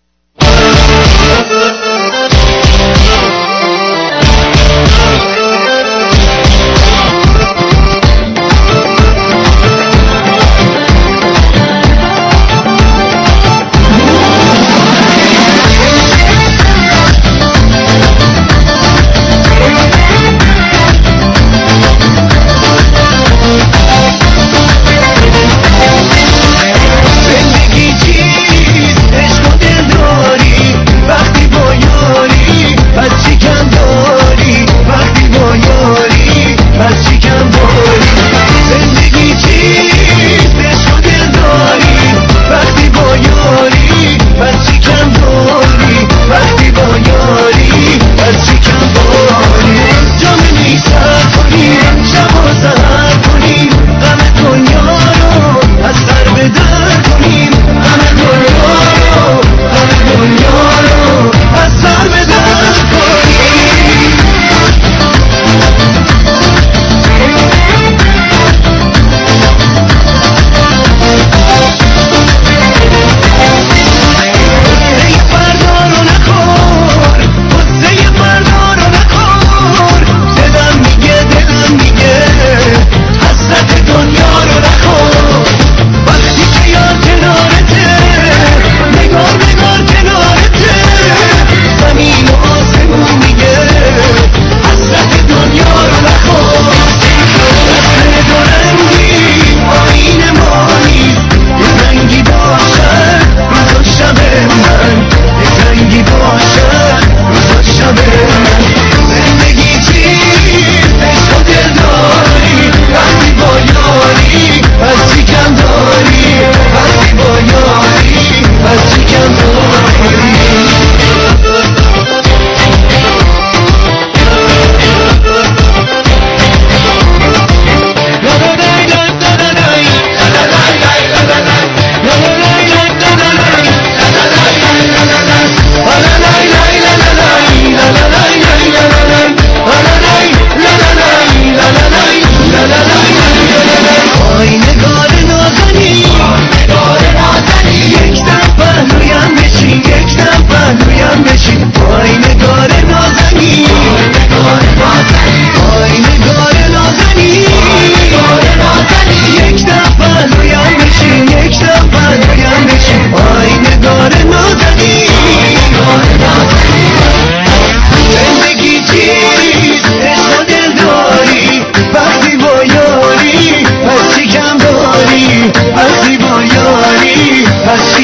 Speaker 3: وقتی با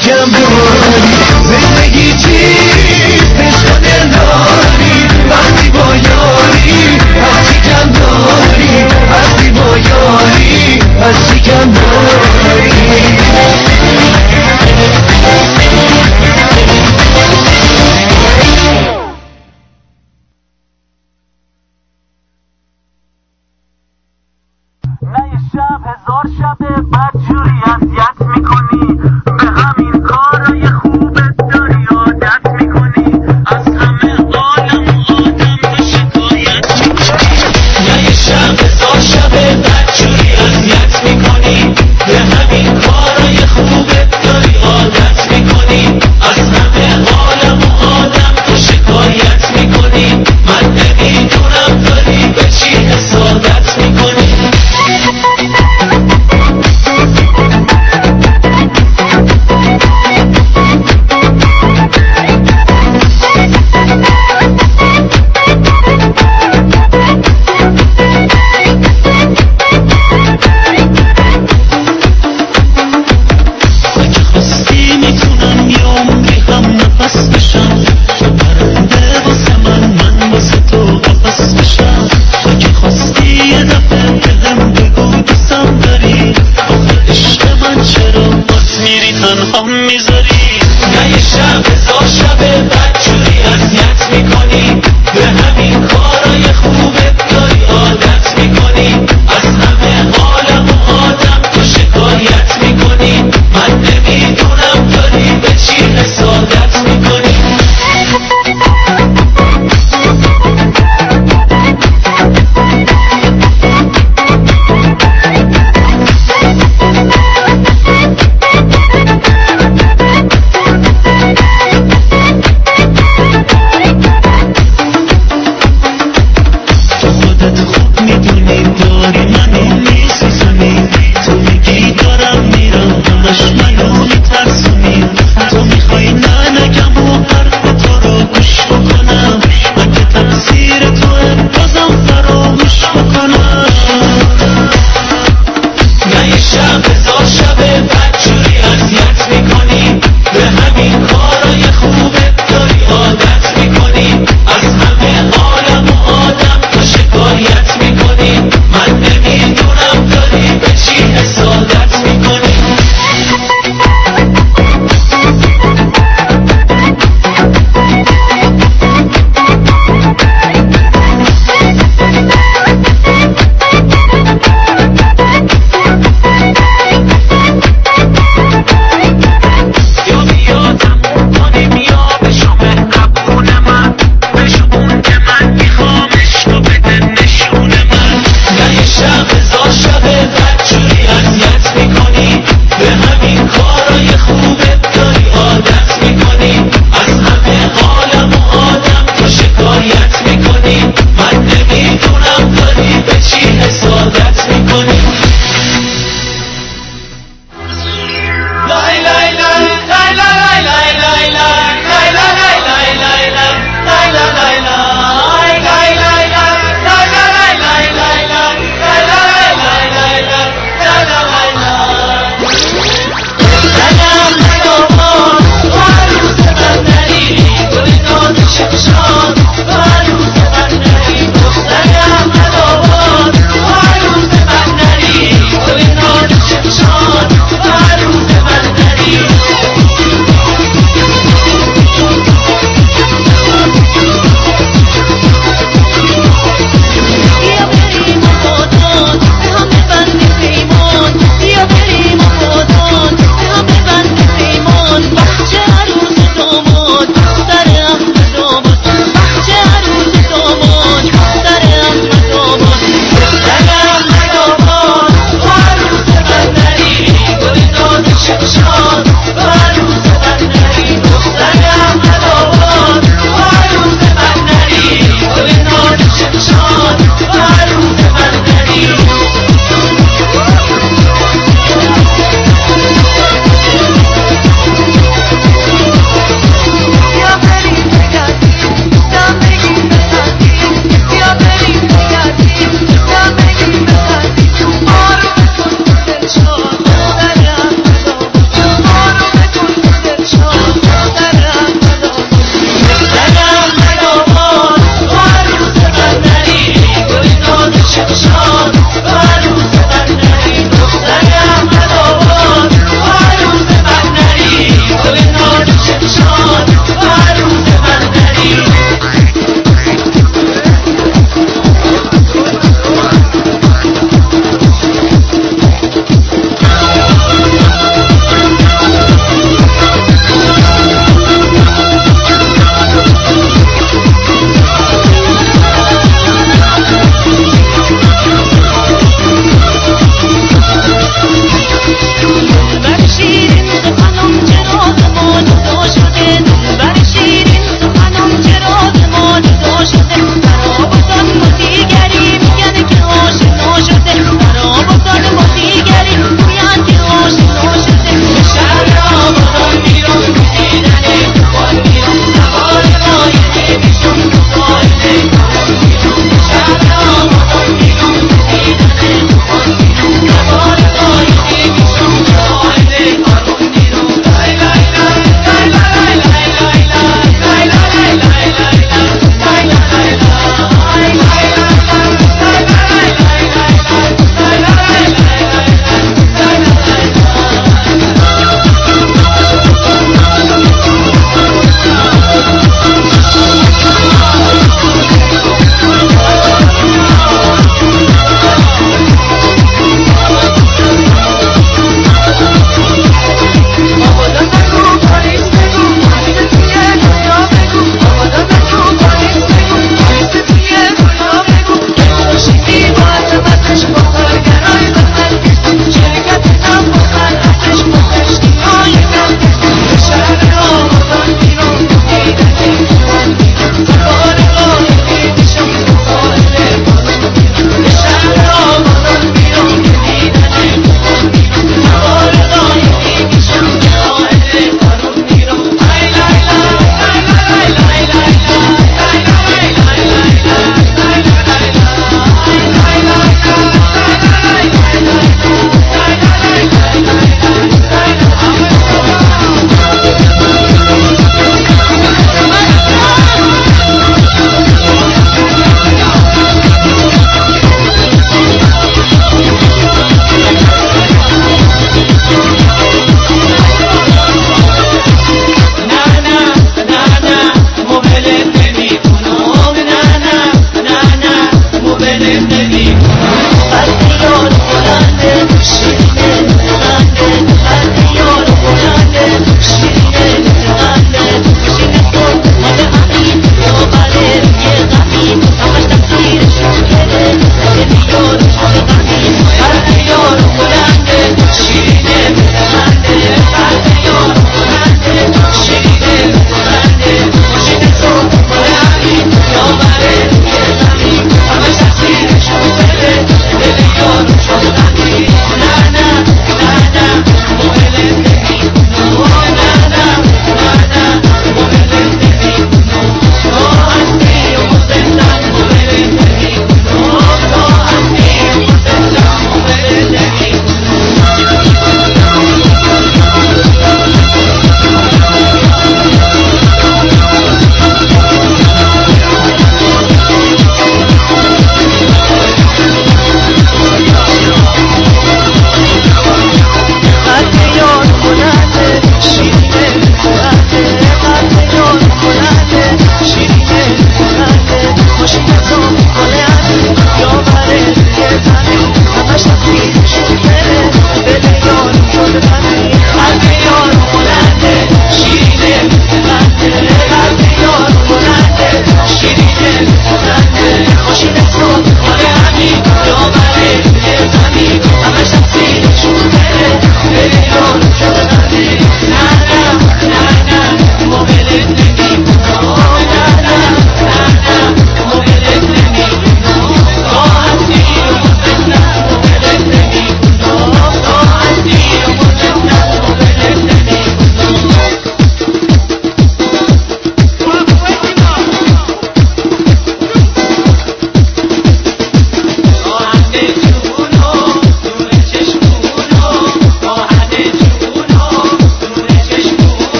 Speaker 3: شکم داری زندگی چیست عشق و دلداری وقتی با یاری از شکم داری وقتی با یاری از شکم داری
Speaker 5: شب هزار شب بدجوری اذیت میکنی به همین کارای خوبت داری عادت میکنی از همه عالم و آدم به شکایت میکنی نه یه شب هزار شب بدجوری اذیت میکنی به همین کارای خوبت داری عادت میکنی از همه عالم و آدم به شکایت میکنی من نمیدونم داری به چی حسادت میکنی تنها میذاری نه یه شب هزار شب بدجوری اذیت میکنی به همین کارای خوبت داری عادت میکنی از همه عالم و آدم تو شکایت میکنی من نمیدونم داری به چی حسادت میکنی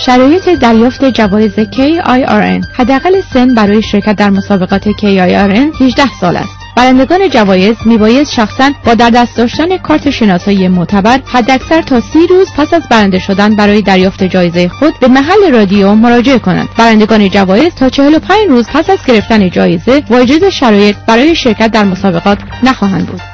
Speaker 4: شرایط دریافت جوایز KIRN. حداقل سن برای شرکت در مسابقات KIRN 18 سال است. برندگان جوایز میباید شخصاً با در دست داشتن کارت شناسایی معتبر حداکثر تا 30 روز پس از برنده شدن برای دریافت جایزه خود به محل رادیو مراجعه کنند. برندگان جوایز تا 45 روز پس از گرفتن جایزه واجد شرایط برای شرکت در مسابقات نخواهند بود.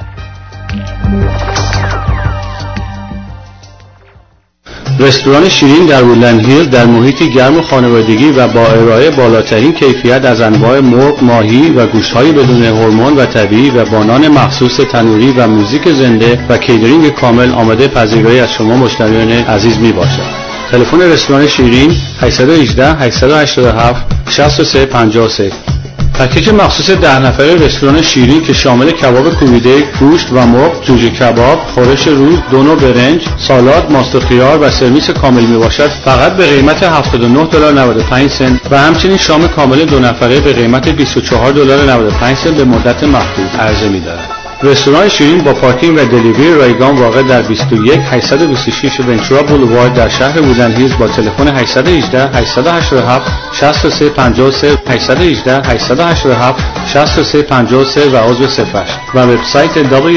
Speaker 7: رستوران شیرین در وودلند هیلز در محیطی گرم و خانوادگی و با ارائه بالاترین کیفیت از انواع مرغ، ماهی و گوشت‌های بدون هورمون و طبیعی و با نان مخصوص تنوری و موزیک زنده و کیترینگ کامل آماده پذیرایی از شما مشتریان عزیز میباشد. تلفن رستوران شیرین 818 887 6353. پکیج مخصوص 10 نفره رستوران شیرین که شامل کباب کوبیده، گوشت و مرغ، جوجه کباب، خورش روز، دو نوع برنج، سالاد، ماست و خیار و سرویس کامل میباشد فقط به قیمت $79.95 و همچنین شام کامل 2 نفره به قیمت $24.95 به مدت محدود عرضه می‌دارد. رستوران شیرین با پارکینگ و دلیوری رایگان واقع در 21826 ونچورا بولوارد در شهر وودلند هیلز با تلفن 818 887 6353 818 887 6353 و عضو صفحه و وبسایت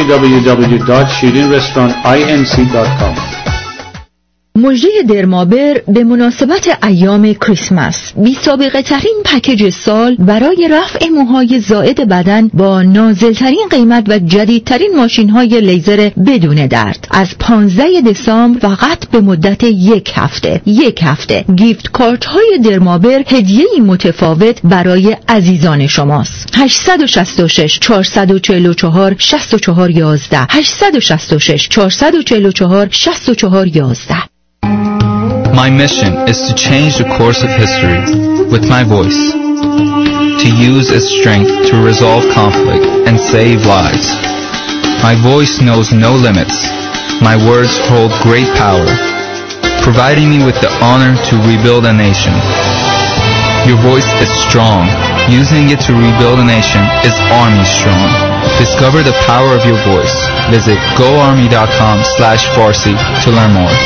Speaker 7: www.shirinrestaurantinc.com.
Speaker 23: مژده درمابر به مناسبت ایام کریسمس بی سابقه ترین پکیج سال برای رفع موهای زائد بدن با نازلترین قیمت و جدیدترین ماشین های لیزر بدون درد از 15 دسامبر فقط به مدت یک هفته گیفت کارت های درمابر هدیه‌ای متفاوت برای عزیزان شماست. 866 444 64 11 866 444 64 11.
Speaker 24: My mission is to change the course of history with my voice, to use its strength to resolve conflict and save lives. My voice knows no limits. My words hold great power, providing me with the honor to rebuild a nation. Your voice is strong. Using it to rebuild a nation is Army Strong. Discover the power of your voice. Visit goarmy.com/Farsi to learn more.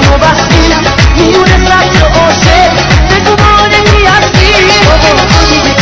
Speaker 5: میونه سبز و عاشق بگو مال کی هستی بابا تو دیگه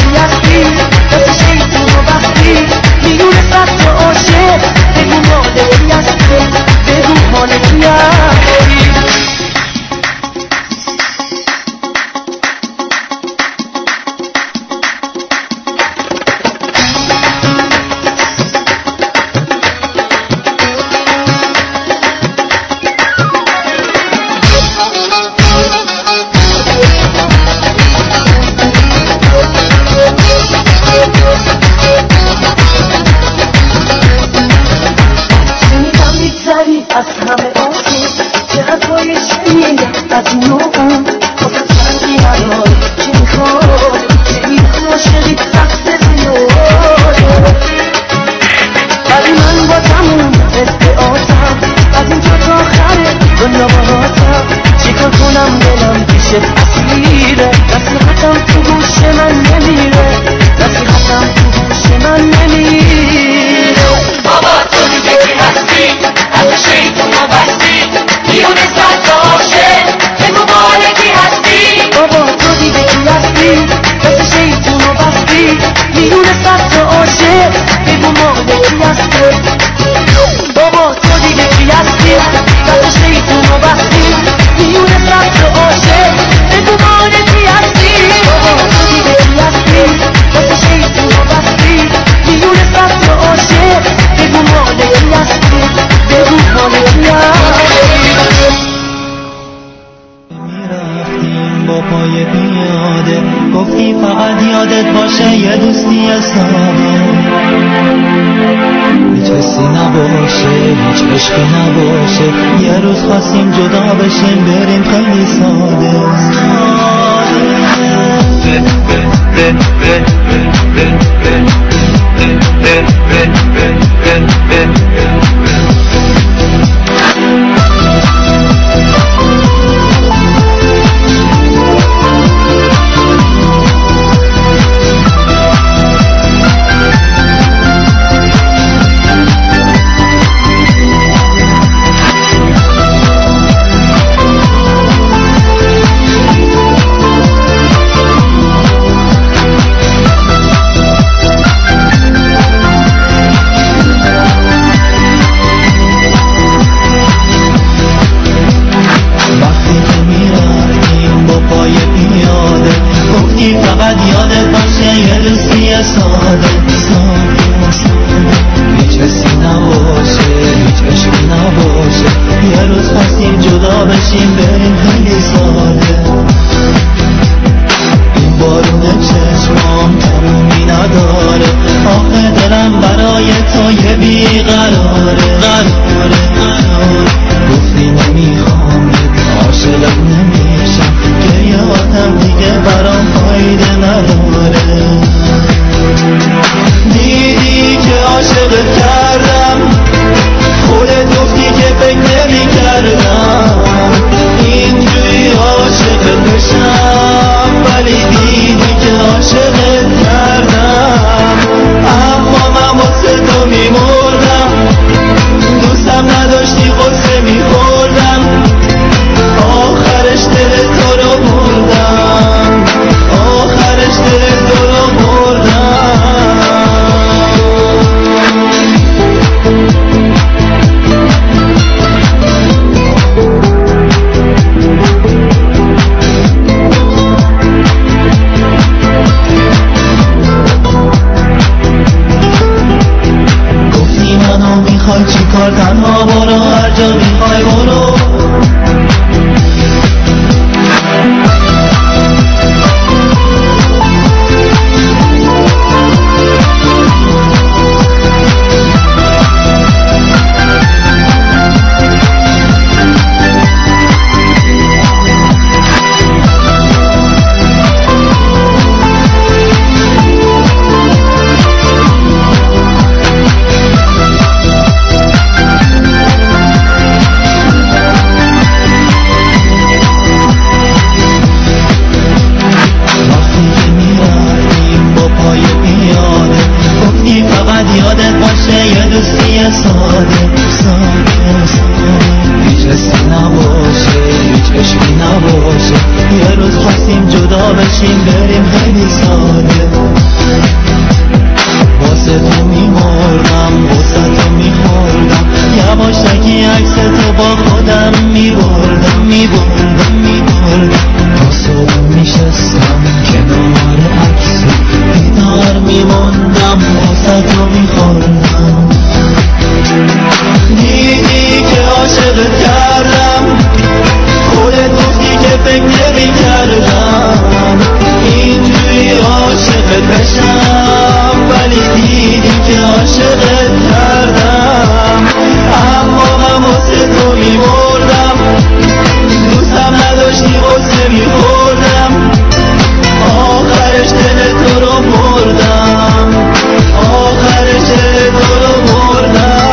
Speaker 5: از این و اون واسه فرقی نداره که میخواد که این عاشقی رقص زیاده ولی من با تموم ادعاتم از اینجا تا آخر دنیا باهاتم چیکار کنم دلم پیشت اسیره نصیحتم تو گوش من نمیره نصیحتم تو گوش من نمیره بابا تو دیگه کی هستی از شیطون و بستی میون صد عاشق بگو بالا کی هستی بابا تو دیگه کی هستی از شیطون و بستی میون صد عاشق بگو بالا کی هستی بابا تو دیگه کی هستی از شیطون و بستی میون صد عاشق بگو بالا کی هستی بابا تو دیگه کی هستی از شیطون و بستی میون صد عاشق بگو بالا کی هستی بگو بالا کی هستی میرفتیم با پای پیاده گفتی فقط یادت باشه یه دوستی ساده هیچ حسی نباشه هیچ عشقی نباشه یه روز خواستیم جدا بشیم بریم خیلی ساده فقط یادت باشه یه دوستی ساده هیچ حسی نباشه هیچ عشقی نباشه یه روز خواستیم جدا بشیم بریم خیلی ساده این بارون چشمام تمومی نداره آخه دلم برای تو یه بیقراره گفتی نمیخوام عاشقت نمیشم که یادم دیگه برام فایده نداره دیدی که عاشقت کردم خودت گفتی که فکر نمی کردم اینجوری عاشقت بشم ولی دیدی که عاشقت کردم اما من واسه تو میمردم دوستم نداشتی قصه میخوردم آخرش دل تو رو بردم آخرش دل تو رو بردم گفتی منو میخوای چی کار تنها برو هر جا میخوای برو یادت باشه یه دوستی ساده هیچ حسی نباشه هیچ عشقی نباشه یه روز خواستیم جدا بشیم بریم خیلی ساده واسه تو میمردم واسه تو میخوردم یواشکی عکس تو با خودم میبردم تا صبح میشستم کنار عکس بیدار میموندم واسه تو میخوردم دیدی که عاشقت کردم خودت گفتی که فکر نمی کردم اینجوری عاشقت بشم ولی دیدی که عاشقت کردم اما من واسه تو میمردم دوستم میبردم آخرش دل تو رو بردم آخرش دل تو رو بردم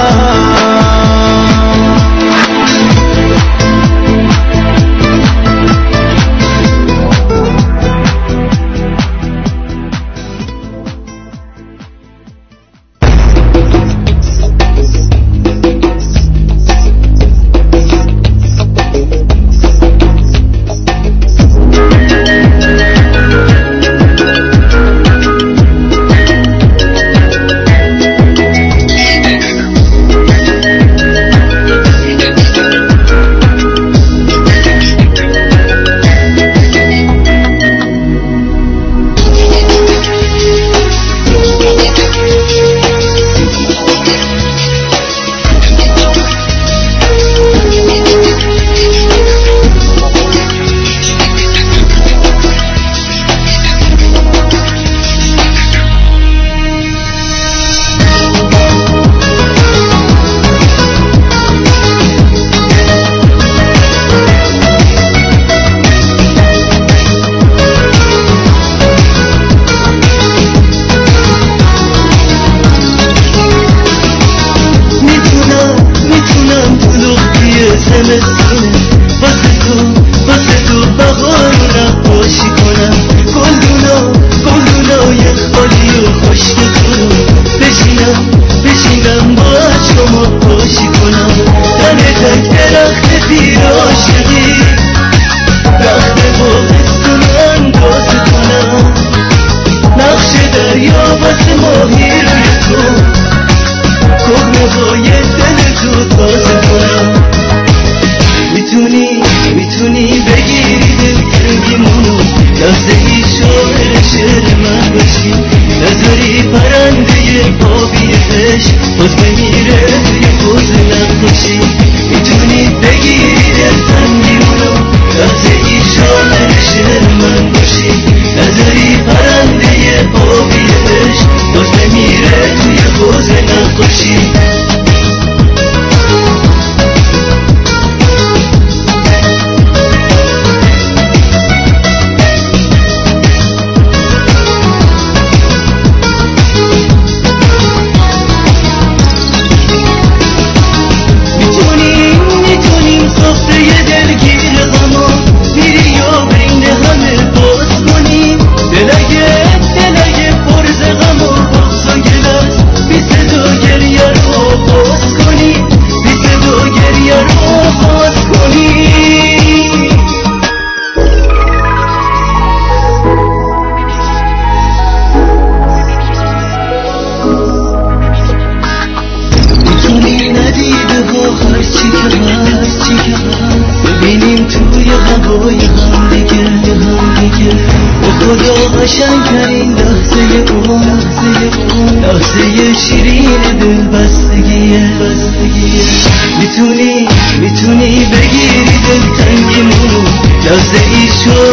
Speaker 5: میتونی بگیری دلتنگیمونو لحظه ای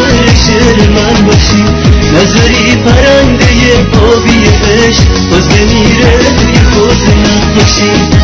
Speaker 5: شعر من باشی نذاری پرنده آبی عشق باز بمیره توی حوض نقاشی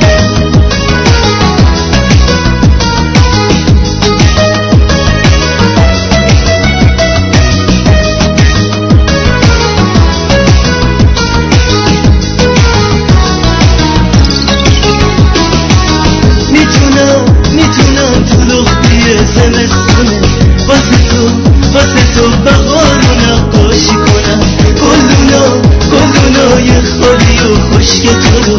Speaker 5: میتونم تو لختی زمستونه واسه تو بهار رو نقاشی کنم گلدونای خالی و خشک تو رو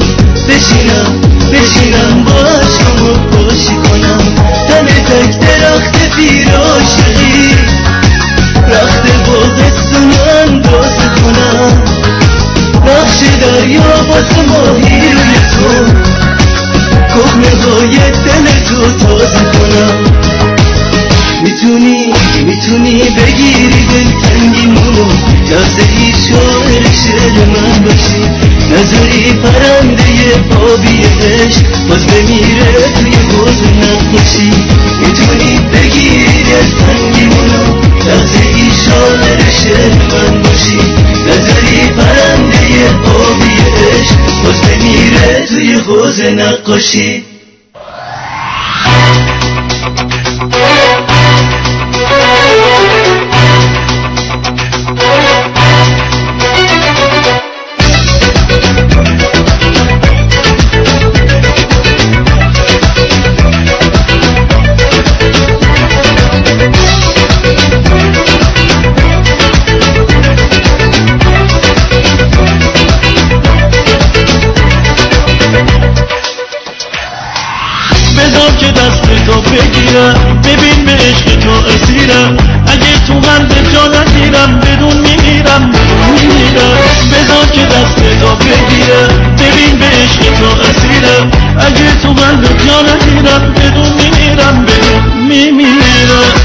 Speaker 5: بشینم با عشقمو باشی کنم دم تک درخت پیر عاشقی رخت باغستون انداز کنم نقش دریا واسه ماهی روی تو کهنه های دل تو تازه کنم میتونی بگیری دلتنگیمونو لحظه ای شعر من باشی نذاری پرنده آبی عشق باز بمیره توی حوض نقاشی میتونی بگیری دلتنگیمونو لحظه ای شعر من باشی نذاری پرنده آبی عشق باز بمیره توی حوض نقاشی بگیرم، ببین به عشق تو اسیرم، اگه تو من به جا نگیرم بدون میمیرم، بذار که دست تو بگیرم، ببین به عشق تو اسیرم، اگه تو من به جا نگیرم بدون میمیرم، بدون میمیرم.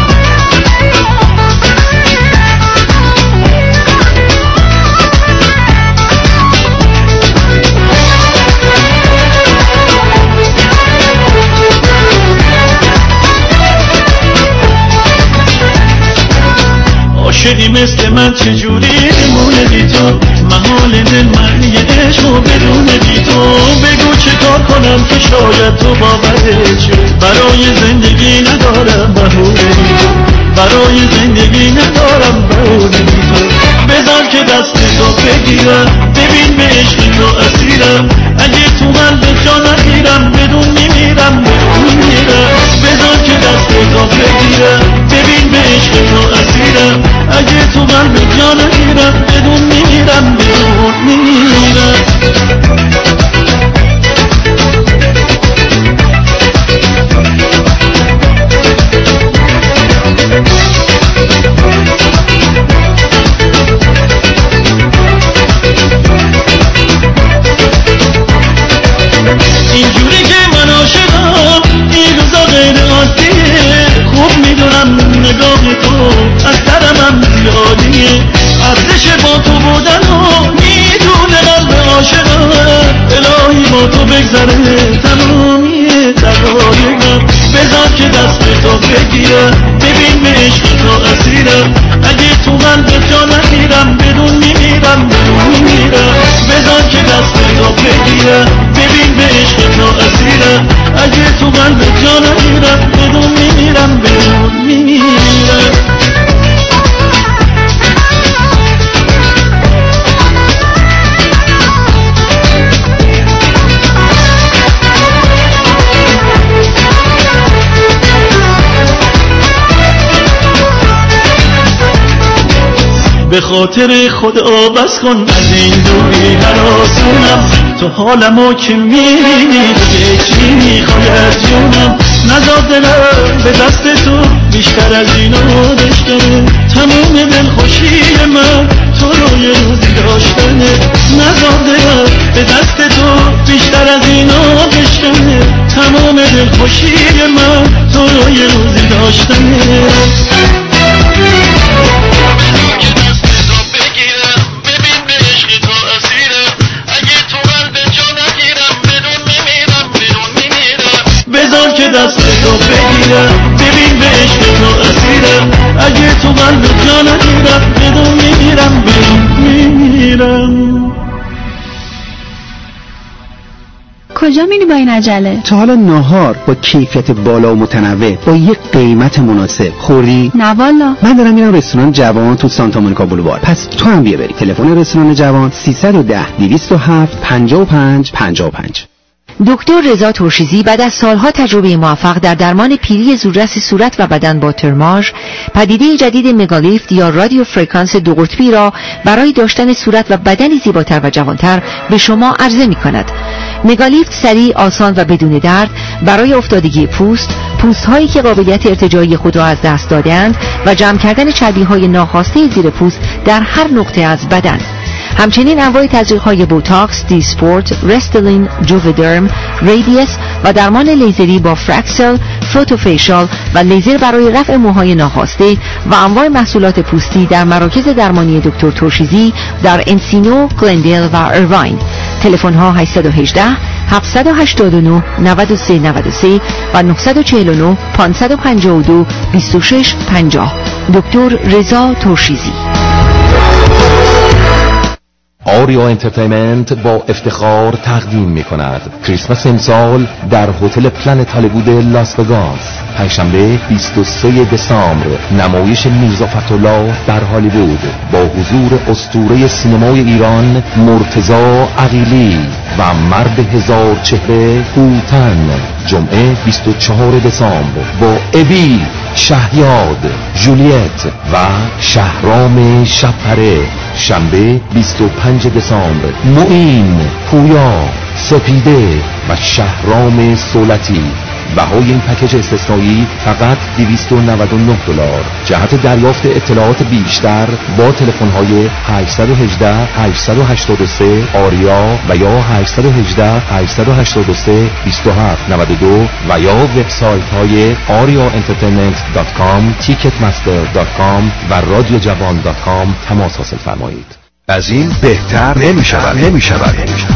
Speaker 5: عاشقی مثل من چجوری مونه بی تو، محال دل معنی عشق و بدون بی تو، بگو چه کار کنم که شاید تو باورت شد، برای زندگی ندارم بهونه بی تو، برای زندگی ندارم بهونه بی تو، بذار که دست تو بگیرم، ببین به عشق تو اسیرم، اگه تو من به جا نگیرم بدون میمیرم، بدون میمیرم، بذار که دست تو بگیرم، ببین به عشق تو اسیرم، اگه تو من به جا نگیرم بدون میمیرم، بدون میمیرم. اینجوری که من عاشقم این روزا غیر عادیه، خوب میدونم نگاه تو از درمم زیادیه، ارزش با تو بودن و میدونه قلب عاشقم، الهی با تو بگذره تمامی دقایقم، بذار که دست تو بگیرم، ببین به عشق تو اسیرم، اگه تو من به جا نگیرم بدون میمیرم، بدون میمیرم، بذار که دست تو بگیرم، ببین به عشق تو اسیرم، اگه تو من به جا نگیرم بدون میمیرم، بدون میمیرم. به خاطر خدا بس کن از این دوری هراسونم، تو حالمو که میبینی دیگه چی میخوای از جونم، نزار دلم به دست تو بیشتر از اینو بشکنه، تموم دلخوشی من تو رو یه روزی داشتنه، نزار دلم به دست تو بیشتر از اینو بشکنه، تموم دلخوشی من تو رو یه روزی داشتنه. بذار که دست تو بگیرم، ببین به عشق تو اسیرم، اگه تو من به جا نگیرم بدون میمیرم، بدون میمیرم.
Speaker 6: کجا میری با این عجله؟
Speaker 8: تا حالا ناهار با کیفیت بالا و متنوع با یک قیمت مناسب خوردی؟
Speaker 6: نه والا.
Speaker 8: من دارم میرم رستوران جوان تو سانتا مونیکا بولوار، پس تو هم بیا بری. تلفن رستوران جوان 310 207 55 55.
Speaker 23: دکتر رضا ترشیزی بعد از سالها تجربه موفق در درمان پیری زودرس صورت و بدن با ترماژ، پدیده جدید مگالیفت یا رادیو فرکانس دو قطبی را برای داشتن صورت و بدنی زیباتر و جوانتر به شما عرضه می کند. مگالیفت سریع، آسان و بدون درد برای افتادگی پوست هایی که قابلیت ارتجاعی خود را از دست دادند و جمع کردن چربی‌های ناخواسته زیر پوست در هر نقطه از بدن. همچنین انواع تزریق‌های بوتاکس، دیسپورت، رستلین، جوودرم، ریدیس و درمان لیزری با فرکسل، فوتوفیشال و لیزر برای رفع موهای ناخواسته و انواع محصولات پوستی در مراکز درمانی دکتر ترشیزی در انسینو، گلندیل و ایرواین. تلفن ها 818 789 9393 و 949 552 2650. دکتر رضا ترشیزی.
Speaker 9: آریا انترتینمنت با افتخار تقدیم می کند کریسمس امسال در هتل پلنت هالیوود لاس وگاس، پنجشنبه 23 دسامبر، نمایش میرزا فتح‌الله در هالیوود با حضور اسطوره سینمای ایران مرتضی عقیلی و مرد هزار چهره هوتن. جمعه 24 دسامبر با ابی، شهیاد، جولیت و شهرام شبپره. شنبه 25 دسامبر معین، پویا، سپیده و شهرام سولتی. بهای این پکیج استثنایی فقط $299. جهت دریافت اطلاعات بیشتر با تلفن‌های 818 883 آریا و یا 818 883 2792 و یا وبسایت‌های ariaentertainment.com، ticketmaster.com و radiojavan.com تماس حاصل فرمایید.
Speaker 17: از این بهتر نمی‌شود.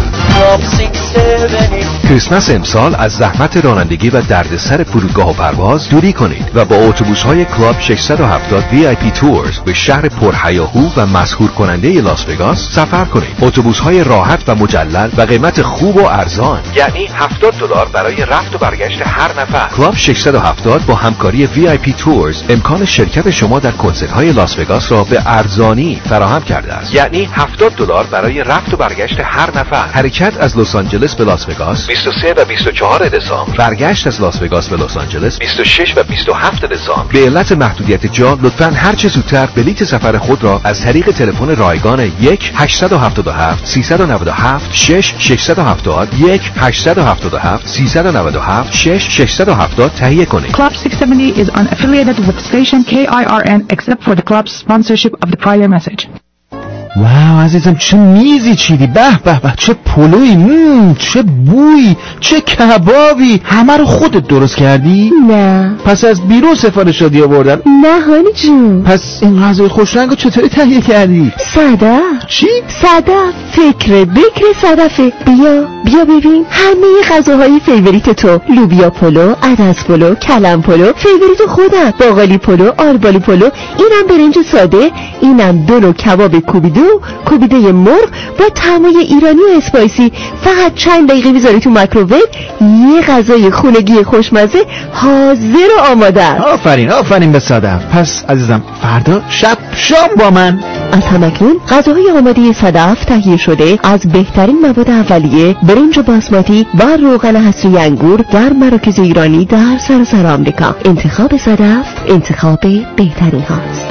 Speaker 17: کریسمس امسال از زحمت رانندگی و دردسر فرودگاه و پرواز دوری کنید و با اتوبوس‌های کلاب 670 VIP تورز به شهر پرهیاهو و مسحور کننده لاس وگاس سفر کنید. اتوبوس‌های راحت و مجلل و قیمت خوب و ارزان، یعنی $70 برای رفت و برگشت هر نفر. کلاب 670 با همکاری VIP تورز امکان شرکت شما در کنسرت‌های لاس وگاس را به ارزانی فراهم کرده است، یعنی $70 برای رفت و برگشت هر نفر. حرکت از لس آنجلس به لاس وگاس 23 و 24 دسامبر، برگشت از لاس وگاس به لس آنجلس 26 و 27 دسامبر. به علت محدودیت جا لطفاً هر چه زودتر بلیت سفر خود را از طریق تلفن رایگان 1 877 397 6 670 1 877 397 6 670 تهیه کنید.
Speaker 22: Club 670 is unaffiliated with station KIRN except for the club's sponsorship of the prior message.
Speaker 11: واو عزیزم چه میزی چیدی، به به به، چه پلویی، چه بویی، چه کبابی، همه رو خودت درست کردی؟
Speaker 1: نه.
Speaker 11: پس از بیرون سفارش دادی آوردن؟
Speaker 1: نه هانی جون.
Speaker 11: پس این غذای خوش رنگو چطوری تهیه کردی؟
Speaker 1: صدف.
Speaker 11: چی؟
Speaker 1: صدف، بکر صدفه. بیا ببین همه غذاهای فیوریت تو، لوبیا پلو، عدس پلو، کلم پلو، فیوریت خودم، باقالی پلو، آربالی پلو، اینم برنج ساده، اینم دو نوع کباب کوبیده مرغ با طعمای ایرانی و اسپایسی. فقط چند دقیقه میذاری تو میکروویو، یه غذای خونگی خوشمزه حاضر و آماده است.
Speaker 11: آفرین به صدف. پس عزیزم فردا شب شام با من.
Speaker 1: از همکنون غذاهای آماده صدف تهیه شده از بهترین مواد اولیه، برنج باسماتی و روغن حصری انگور در مراکز ایرانی در سراسر آمریکا. انتخاب صدف انتخاب بهترین هاست.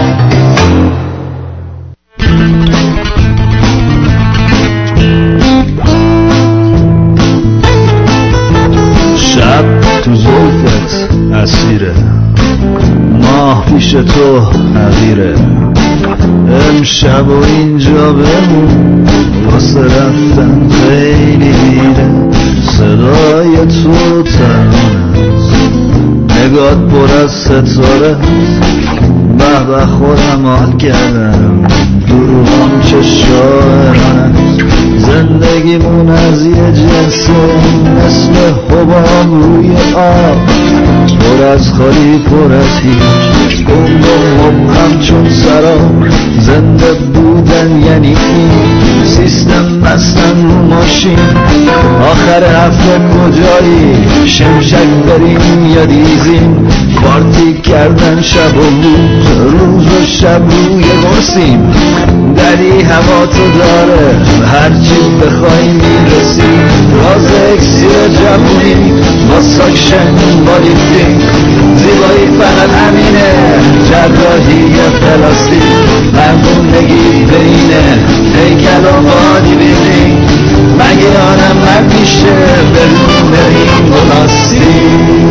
Speaker 3: شب تو زلفت اسیره، ماه پیش تو حقیره، امشب و اینجا بمون، واسه رفتن خیلی دیره، صدای تو تنونه، نگات پر از ستاره، به خودم حال کردم، دروغم چه شاعرانه، زندگیمون از یه جنسه مثل حباب روی آب، پر از خالی پر از هیچ، گم همچون سراب، زنده بودن یعنی این سیستم مستن رو ماشین، آخر هفته کجایی شمشک بریم یا دیزیم، پارتی کردن شب و روز و شب روی قرصیم، دلی هوا تو داره هرچی بخوای میرسی، راز اکسیر جوونی با ساکشن با لیفتینگ، زیبایی فقط همینه، جراحی پلاستیک، همونگی بینه هیکل و بادی بیدینگ، مگه آنم نمیشه بدون این گلاستی.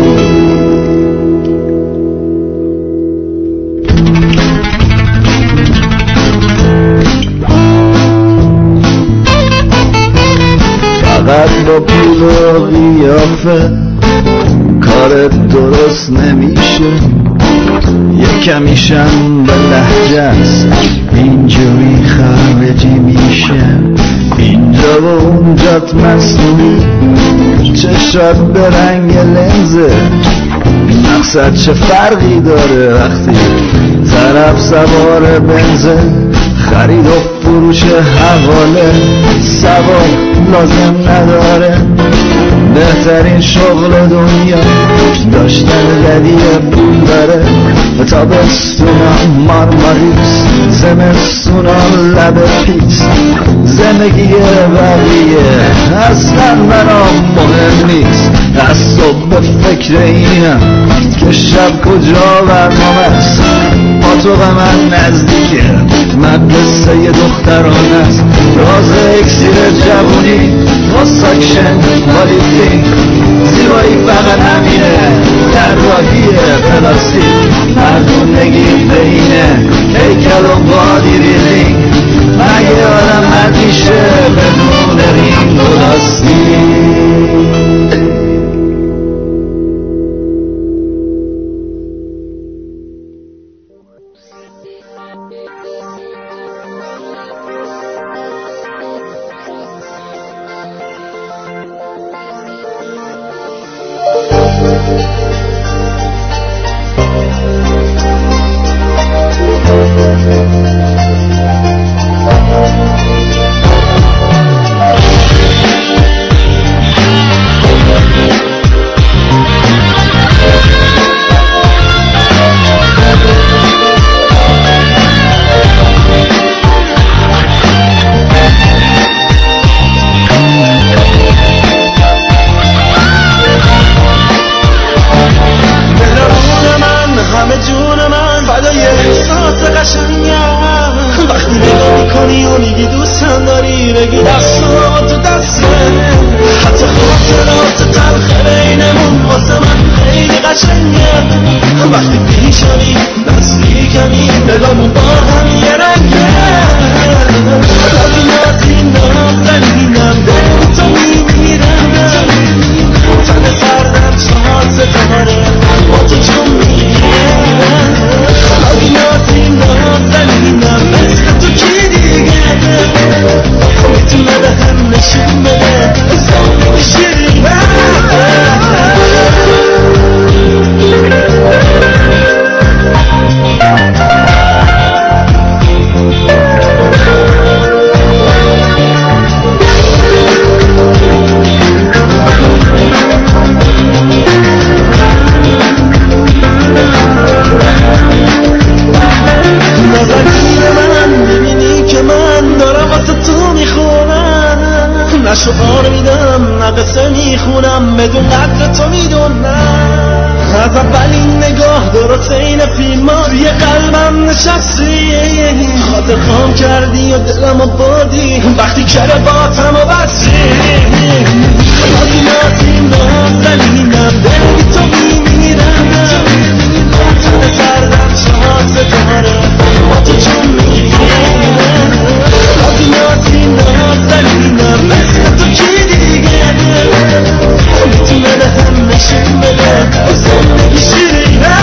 Speaker 3: فقط با پول و قیافه کارت درست نمیشه، یکمیشم به لهجه است اینجوری خارجی میشه، اینجا و اونجات مصنوعی، چشات به رنگ لنزه، مقصد چه فرقی داره وقتی طرف سوار بنزه، خرید و فروش حواله سوار لازم نداره، بهترین شغل دنیا داشتن لدی پول داره، تابستونم مارماریس، زمستونم لب پیس، زندگی بقیه اصلا برام مهم نیست، از صبح فکر اینم که شب کجا برنامه است، با و من نزدیکه، مدرسه دختران است، راز اکسیر جوونی، کانستراکشن والیفینگ، زیبایی فقط همینه، طراحی پلاستیک، مردونگی بینه، هیکل و بادی بیلدینگ، مگه آدم مرد میشه بدون رینگ و لاستیک؟
Speaker 5: شعار میدم نقصه میخونم بدون قدر تو میدونم از اولین نگاه درست این فیلم ها روی قلبم نشستی خاطر خام کردی و دلم بردی وقتی کرباتم و بستی نازی نازی نازنینم دل تو میمیرم تن سردم شانس داره با تو چون میگیرم نازی نازی نازنینم مثل تو کی دیگه میتونه به هم نشون بده زندگی شیرینه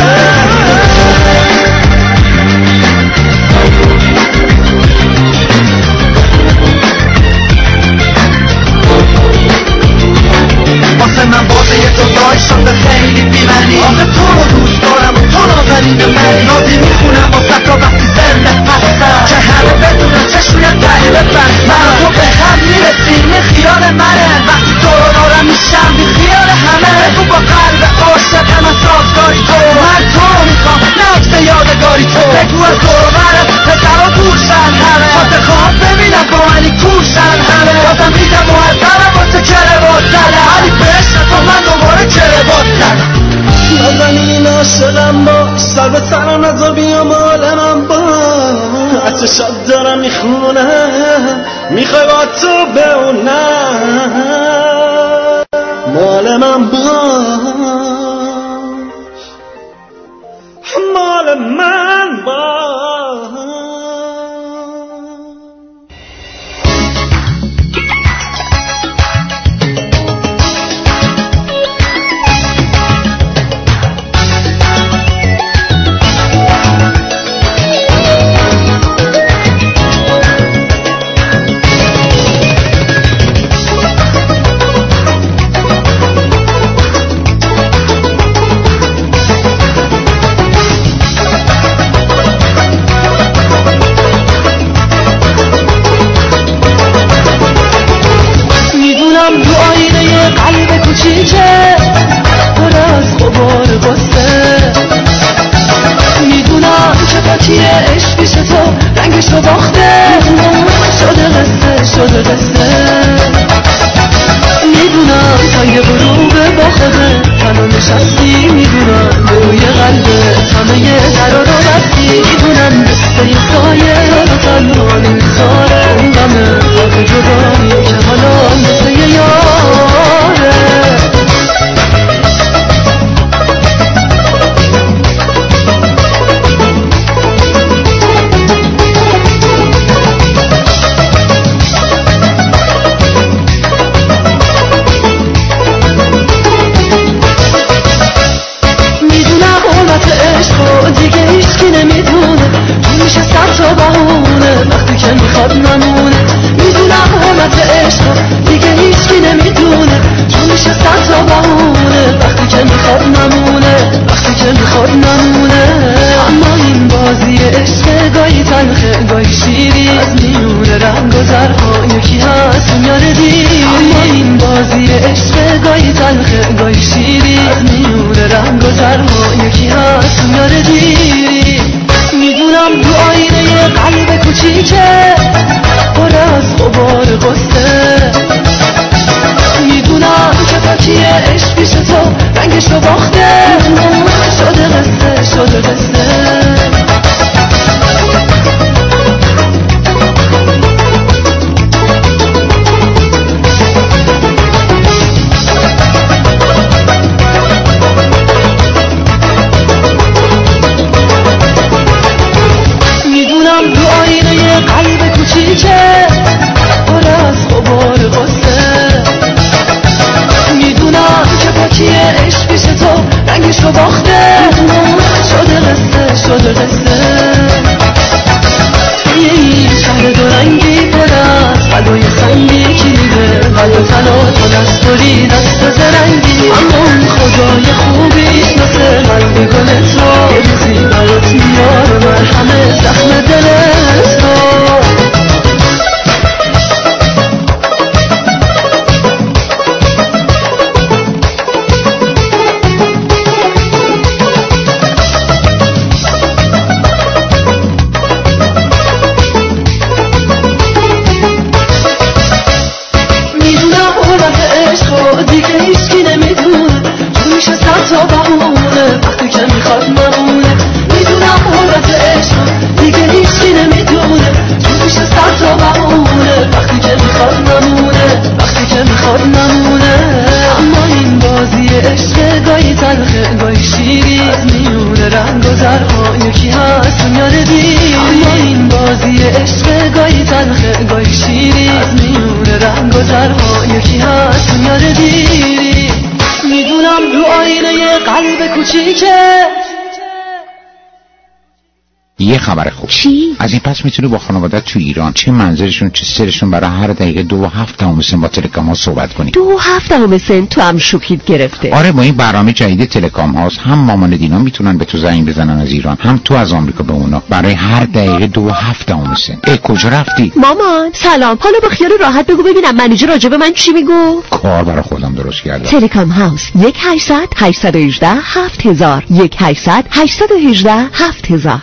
Speaker 5: واسه من بازه تو دای شده خیلی بیمنی آخه تو رو دوست دارم و تو نازنین منی نازی میخونم واسه تا وقتی زنده هستم که همه بدونم چشویت قریبه بند من تو به هم میرسیم این خیال منه وقتی تو رو دارم میشم بی خیال همه بگو با قلب عاشقم از سازگاری تو من تو میخوام نکته یادگاری تو بگو از تو رو برم پسر و دورشن همه خاطر خواب ببینم با منی کورشن همه بازم میدم محضرم واسه کربات زنم علی بشن تو من دوباره کربات زنم نازنین عاشقم باش سر به سرم نذار بیا مال من باش از چشات دارم میخونم میخوای با تو بمونم مال من باش مال من باش قلب کوچیکه پر از غبار غصه میدونم که قاطی عشق پیش تو رنگش رو باخته شده قصه میدونم تا یه غروب با خوده تنها نشستی میدونم به روی قلبت همه یه درا رو بستی
Speaker 3: من قصه سایه و تنها نمیذاره اون غمه فرق جدایی که حالا مثل یه یاره دیگه هیچکی نمیدونه جون میشه صد تا بهونه وقتی که میخواد نمونه میدونم حالت عشق دیگه هیچکی نمیدونه جون میشه صد تا بهونه وقتی که میخواد نمونه وقتی که میخواد نمونه اما این بازی عشق گاهی تلخه گاهی شیری از میونه رنگ و زرها یکی هست میاره دیری اما این بازی عشق گاهی تلخه گاهی شیری از میونه رنگ و زرها یکی هست میاره دیری میدونم تو آینه قلب کوچیکه پر از غبار قصه میدونم که پاکی عشق پیش تو رنگشو باخته شده قصه شده قصه قلب کوچیکه پر از غبار قصه میدونم که پاکی عشق پیش تو رنگشو باخته شده قصه شده قصه توی این شهر دو رنگی پر از بلای سنگی کلیده بل و تلا تو دستوری دست زرنگی اما اون خدای خوبیش مثل قلب گلت رو یه روزی برات میاره مرهم زخم دلت رو دیگه هیچکی نمیدونه جون میشه صد تا بهونه وقتی که میخواد نمونه میدونم حالت عشق دیگه هیچکی نمیدونه جون میشه صد تا بهونه وقتی که میخواد نمونه وقتی که میخواد نمونه اما این بازی عشق گاهی تلخه گاهی شیری از میونه رنگ و زرها یکی هست میاره دیری اما این بازی عشق گاهی تلخه گاهی شیری از میونه رنگ و زرها یکی هست میاره دیری میدونم رو آینه قلب کوچیکه.
Speaker 10: یه خبر خوب.
Speaker 1: چی؟
Speaker 10: از این پس میتونی با خانوادت تو ایران چه منظرشون چه سرشون برای هر دقیقه 2.7 سنت با تلکام ها صحبت کنی.
Speaker 1: 2.7 سنت تو هم شوخیت گرفته.
Speaker 10: آره با این برنامه جدید تلکام هاست هم مامان دینا میتونن به تو زنگ بزنن از ایران هم تو از آمریکا به اونا برای هر دقیقه 2.7 سنت. کجا رفتی؟
Speaker 1: مامان سلام، حالا با خیال راحت بگو ببینم منیجر راجع به من چی میگو؟
Speaker 10: کار برای خودم درست کردم.
Speaker 1: تلکام هاوس 1-800-818-7000 1-800-818-7000.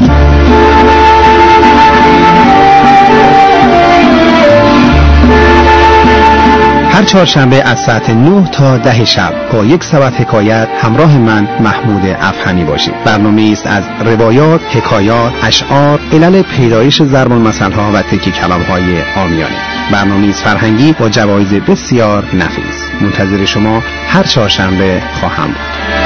Speaker 8: هر چهارشنبه از ساعت 9 تا 10 شب با یک ساعت حکایت همراه من محمود افهمی باشید. برنامه‌ای است از روایات، حکایات، اشعار، علل پیدایش ضرب المثل‌ها و تکی کلام‌های عامیانه. برنامه‌ای است فرهنگی با جوایز بسیار نفیس. منتظر شما هر چهارشنبه خواهم بود.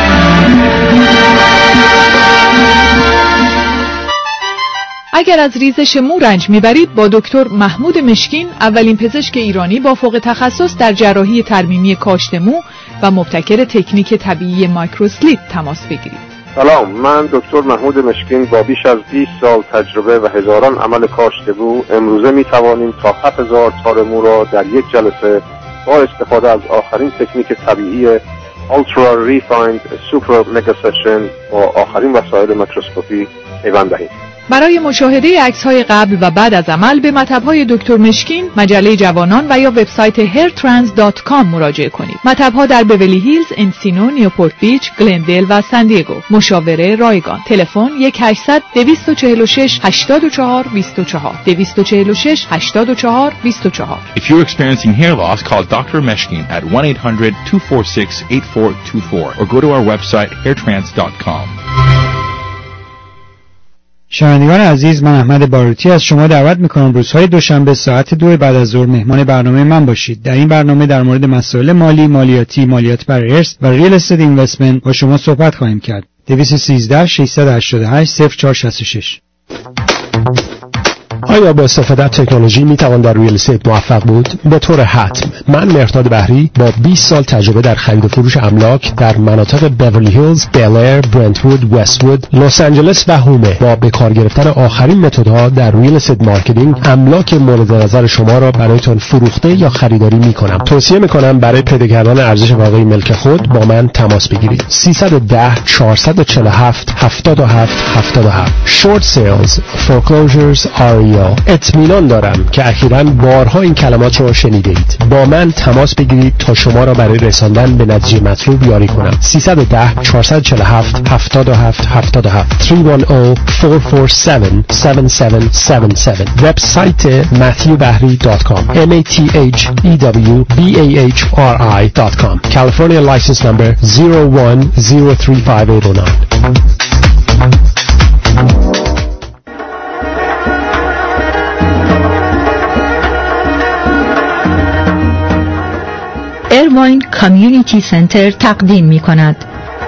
Speaker 22: اگر از ریزش مو رنج میبرید با دکتر محمود مشکین، اولین پزشک ایرانی با فوق تخصص در جراحی ترمیمی کاشت مو و مبتکر تکنیک طبیعی مایکروسلیپ تماس بگیرید.
Speaker 12: سلام، من دکتر محمود مشکین با بیش از 20 سال تجربه و هزاران عمل کاشت مو امروزه میتوانیم تا 7000 تار مو را در یک جلسه با استفاده از آخرین تکنیک طبیعی Ultra Refined Super Mega Session با آخرین وسایل میکروسکوپی پیوند دهیم.
Speaker 22: برای مشاهده عکس‌های قبل و بعد از عمل به مطب‌های دکتر مشکین، مجله جوانان و یا وبسایت hairtrans.com مراجعه کنید. مطب‌ها در بیولی هیلز، انسینو، نیوپورت بیچ، گلندل و سان دیگو. مشاوره رایگان. تلفن 1-800-246-84-24 246-84-24.
Speaker 13: If you're experiencing hair loss, call Dr. Meshkin at 1-800-246-8424 or go to our website hairtrans.com.
Speaker 14: شنوندگان عزیز، من احمد باروتی از شما دعوت میکنم روزهای دوشنبه ساعت 2 بعد از ظهر مهمان برنامه من باشید. در این برنامه در مورد مسائل مالی، مالیاتی، مالیات بر ارث و ریل استیت اینوستمنت با شما صحبت خواهیم کرد. 213 688 0466.
Speaker 15: آیا با استفاده از تکنولوژی می توان در ریل استیت موفق بود؟ به طور حتم. من مهرداد بحری با 20 سال تجربه در خرید و فروش املاک در مناطق بیورلی هیلز، بیل ایر، برنت‌وود، وست‌وود، لس آنجلس و هومه با به کار گرفتن آخرین متدها در ریل استیت مارکتینگ املاک مورد نظر شما را برایتان فروخته یا خریداری می کنم. توصیه می کنم برای پیدا کردن ارزش واقعی ملک خود با من تماس بگیرید. 310 447 77 77. Short sales, foreclosures, REO. اطمینان دارم که اخیراً بارها این کلمات رو شنیده اید. با من تماس بگیرید تا شما را برای رساندن به نتیجه مطلوب یاری کنم. 310 447 77 77. 310 447 7777. وبسایت matthewbahri.com. MATHEWBAHRI.com. California license number 01035809.
Speaker 23: ایرواین کامیونیتی سنتر تقدیم می کند.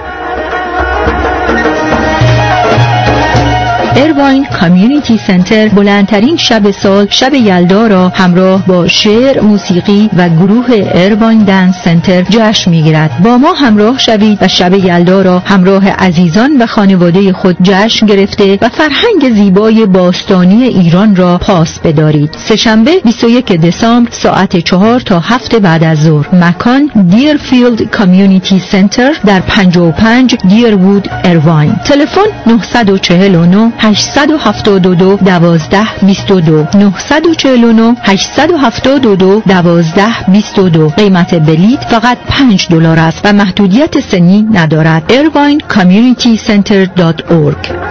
Speaker 23: ایرواین کامیونیتی سنتر بلندترین شب سال، شب یلدا را همراه با شعر، موسیقی و گروه ایرواین دنس سنتر جشن می‌گیرد. با ما همراه شوید و شب یلدا را همراه عزیزان و خانواده خود جشن گرفته و فرهنگ زیبای باستانی ایران را پاس بدارید. سه‌شنبه 21 دسامبر ساعت 4 تا 7 بعد از ظهر. مکان دیرفیلد کامیونیتی سنتر در 55 دیروود ایرواین. تلفن 949 872 12 22 949 872 12 22. قیمت بلیط فقط $5 است و محدودیت سنی ندارد. irvinecommunitycenter.org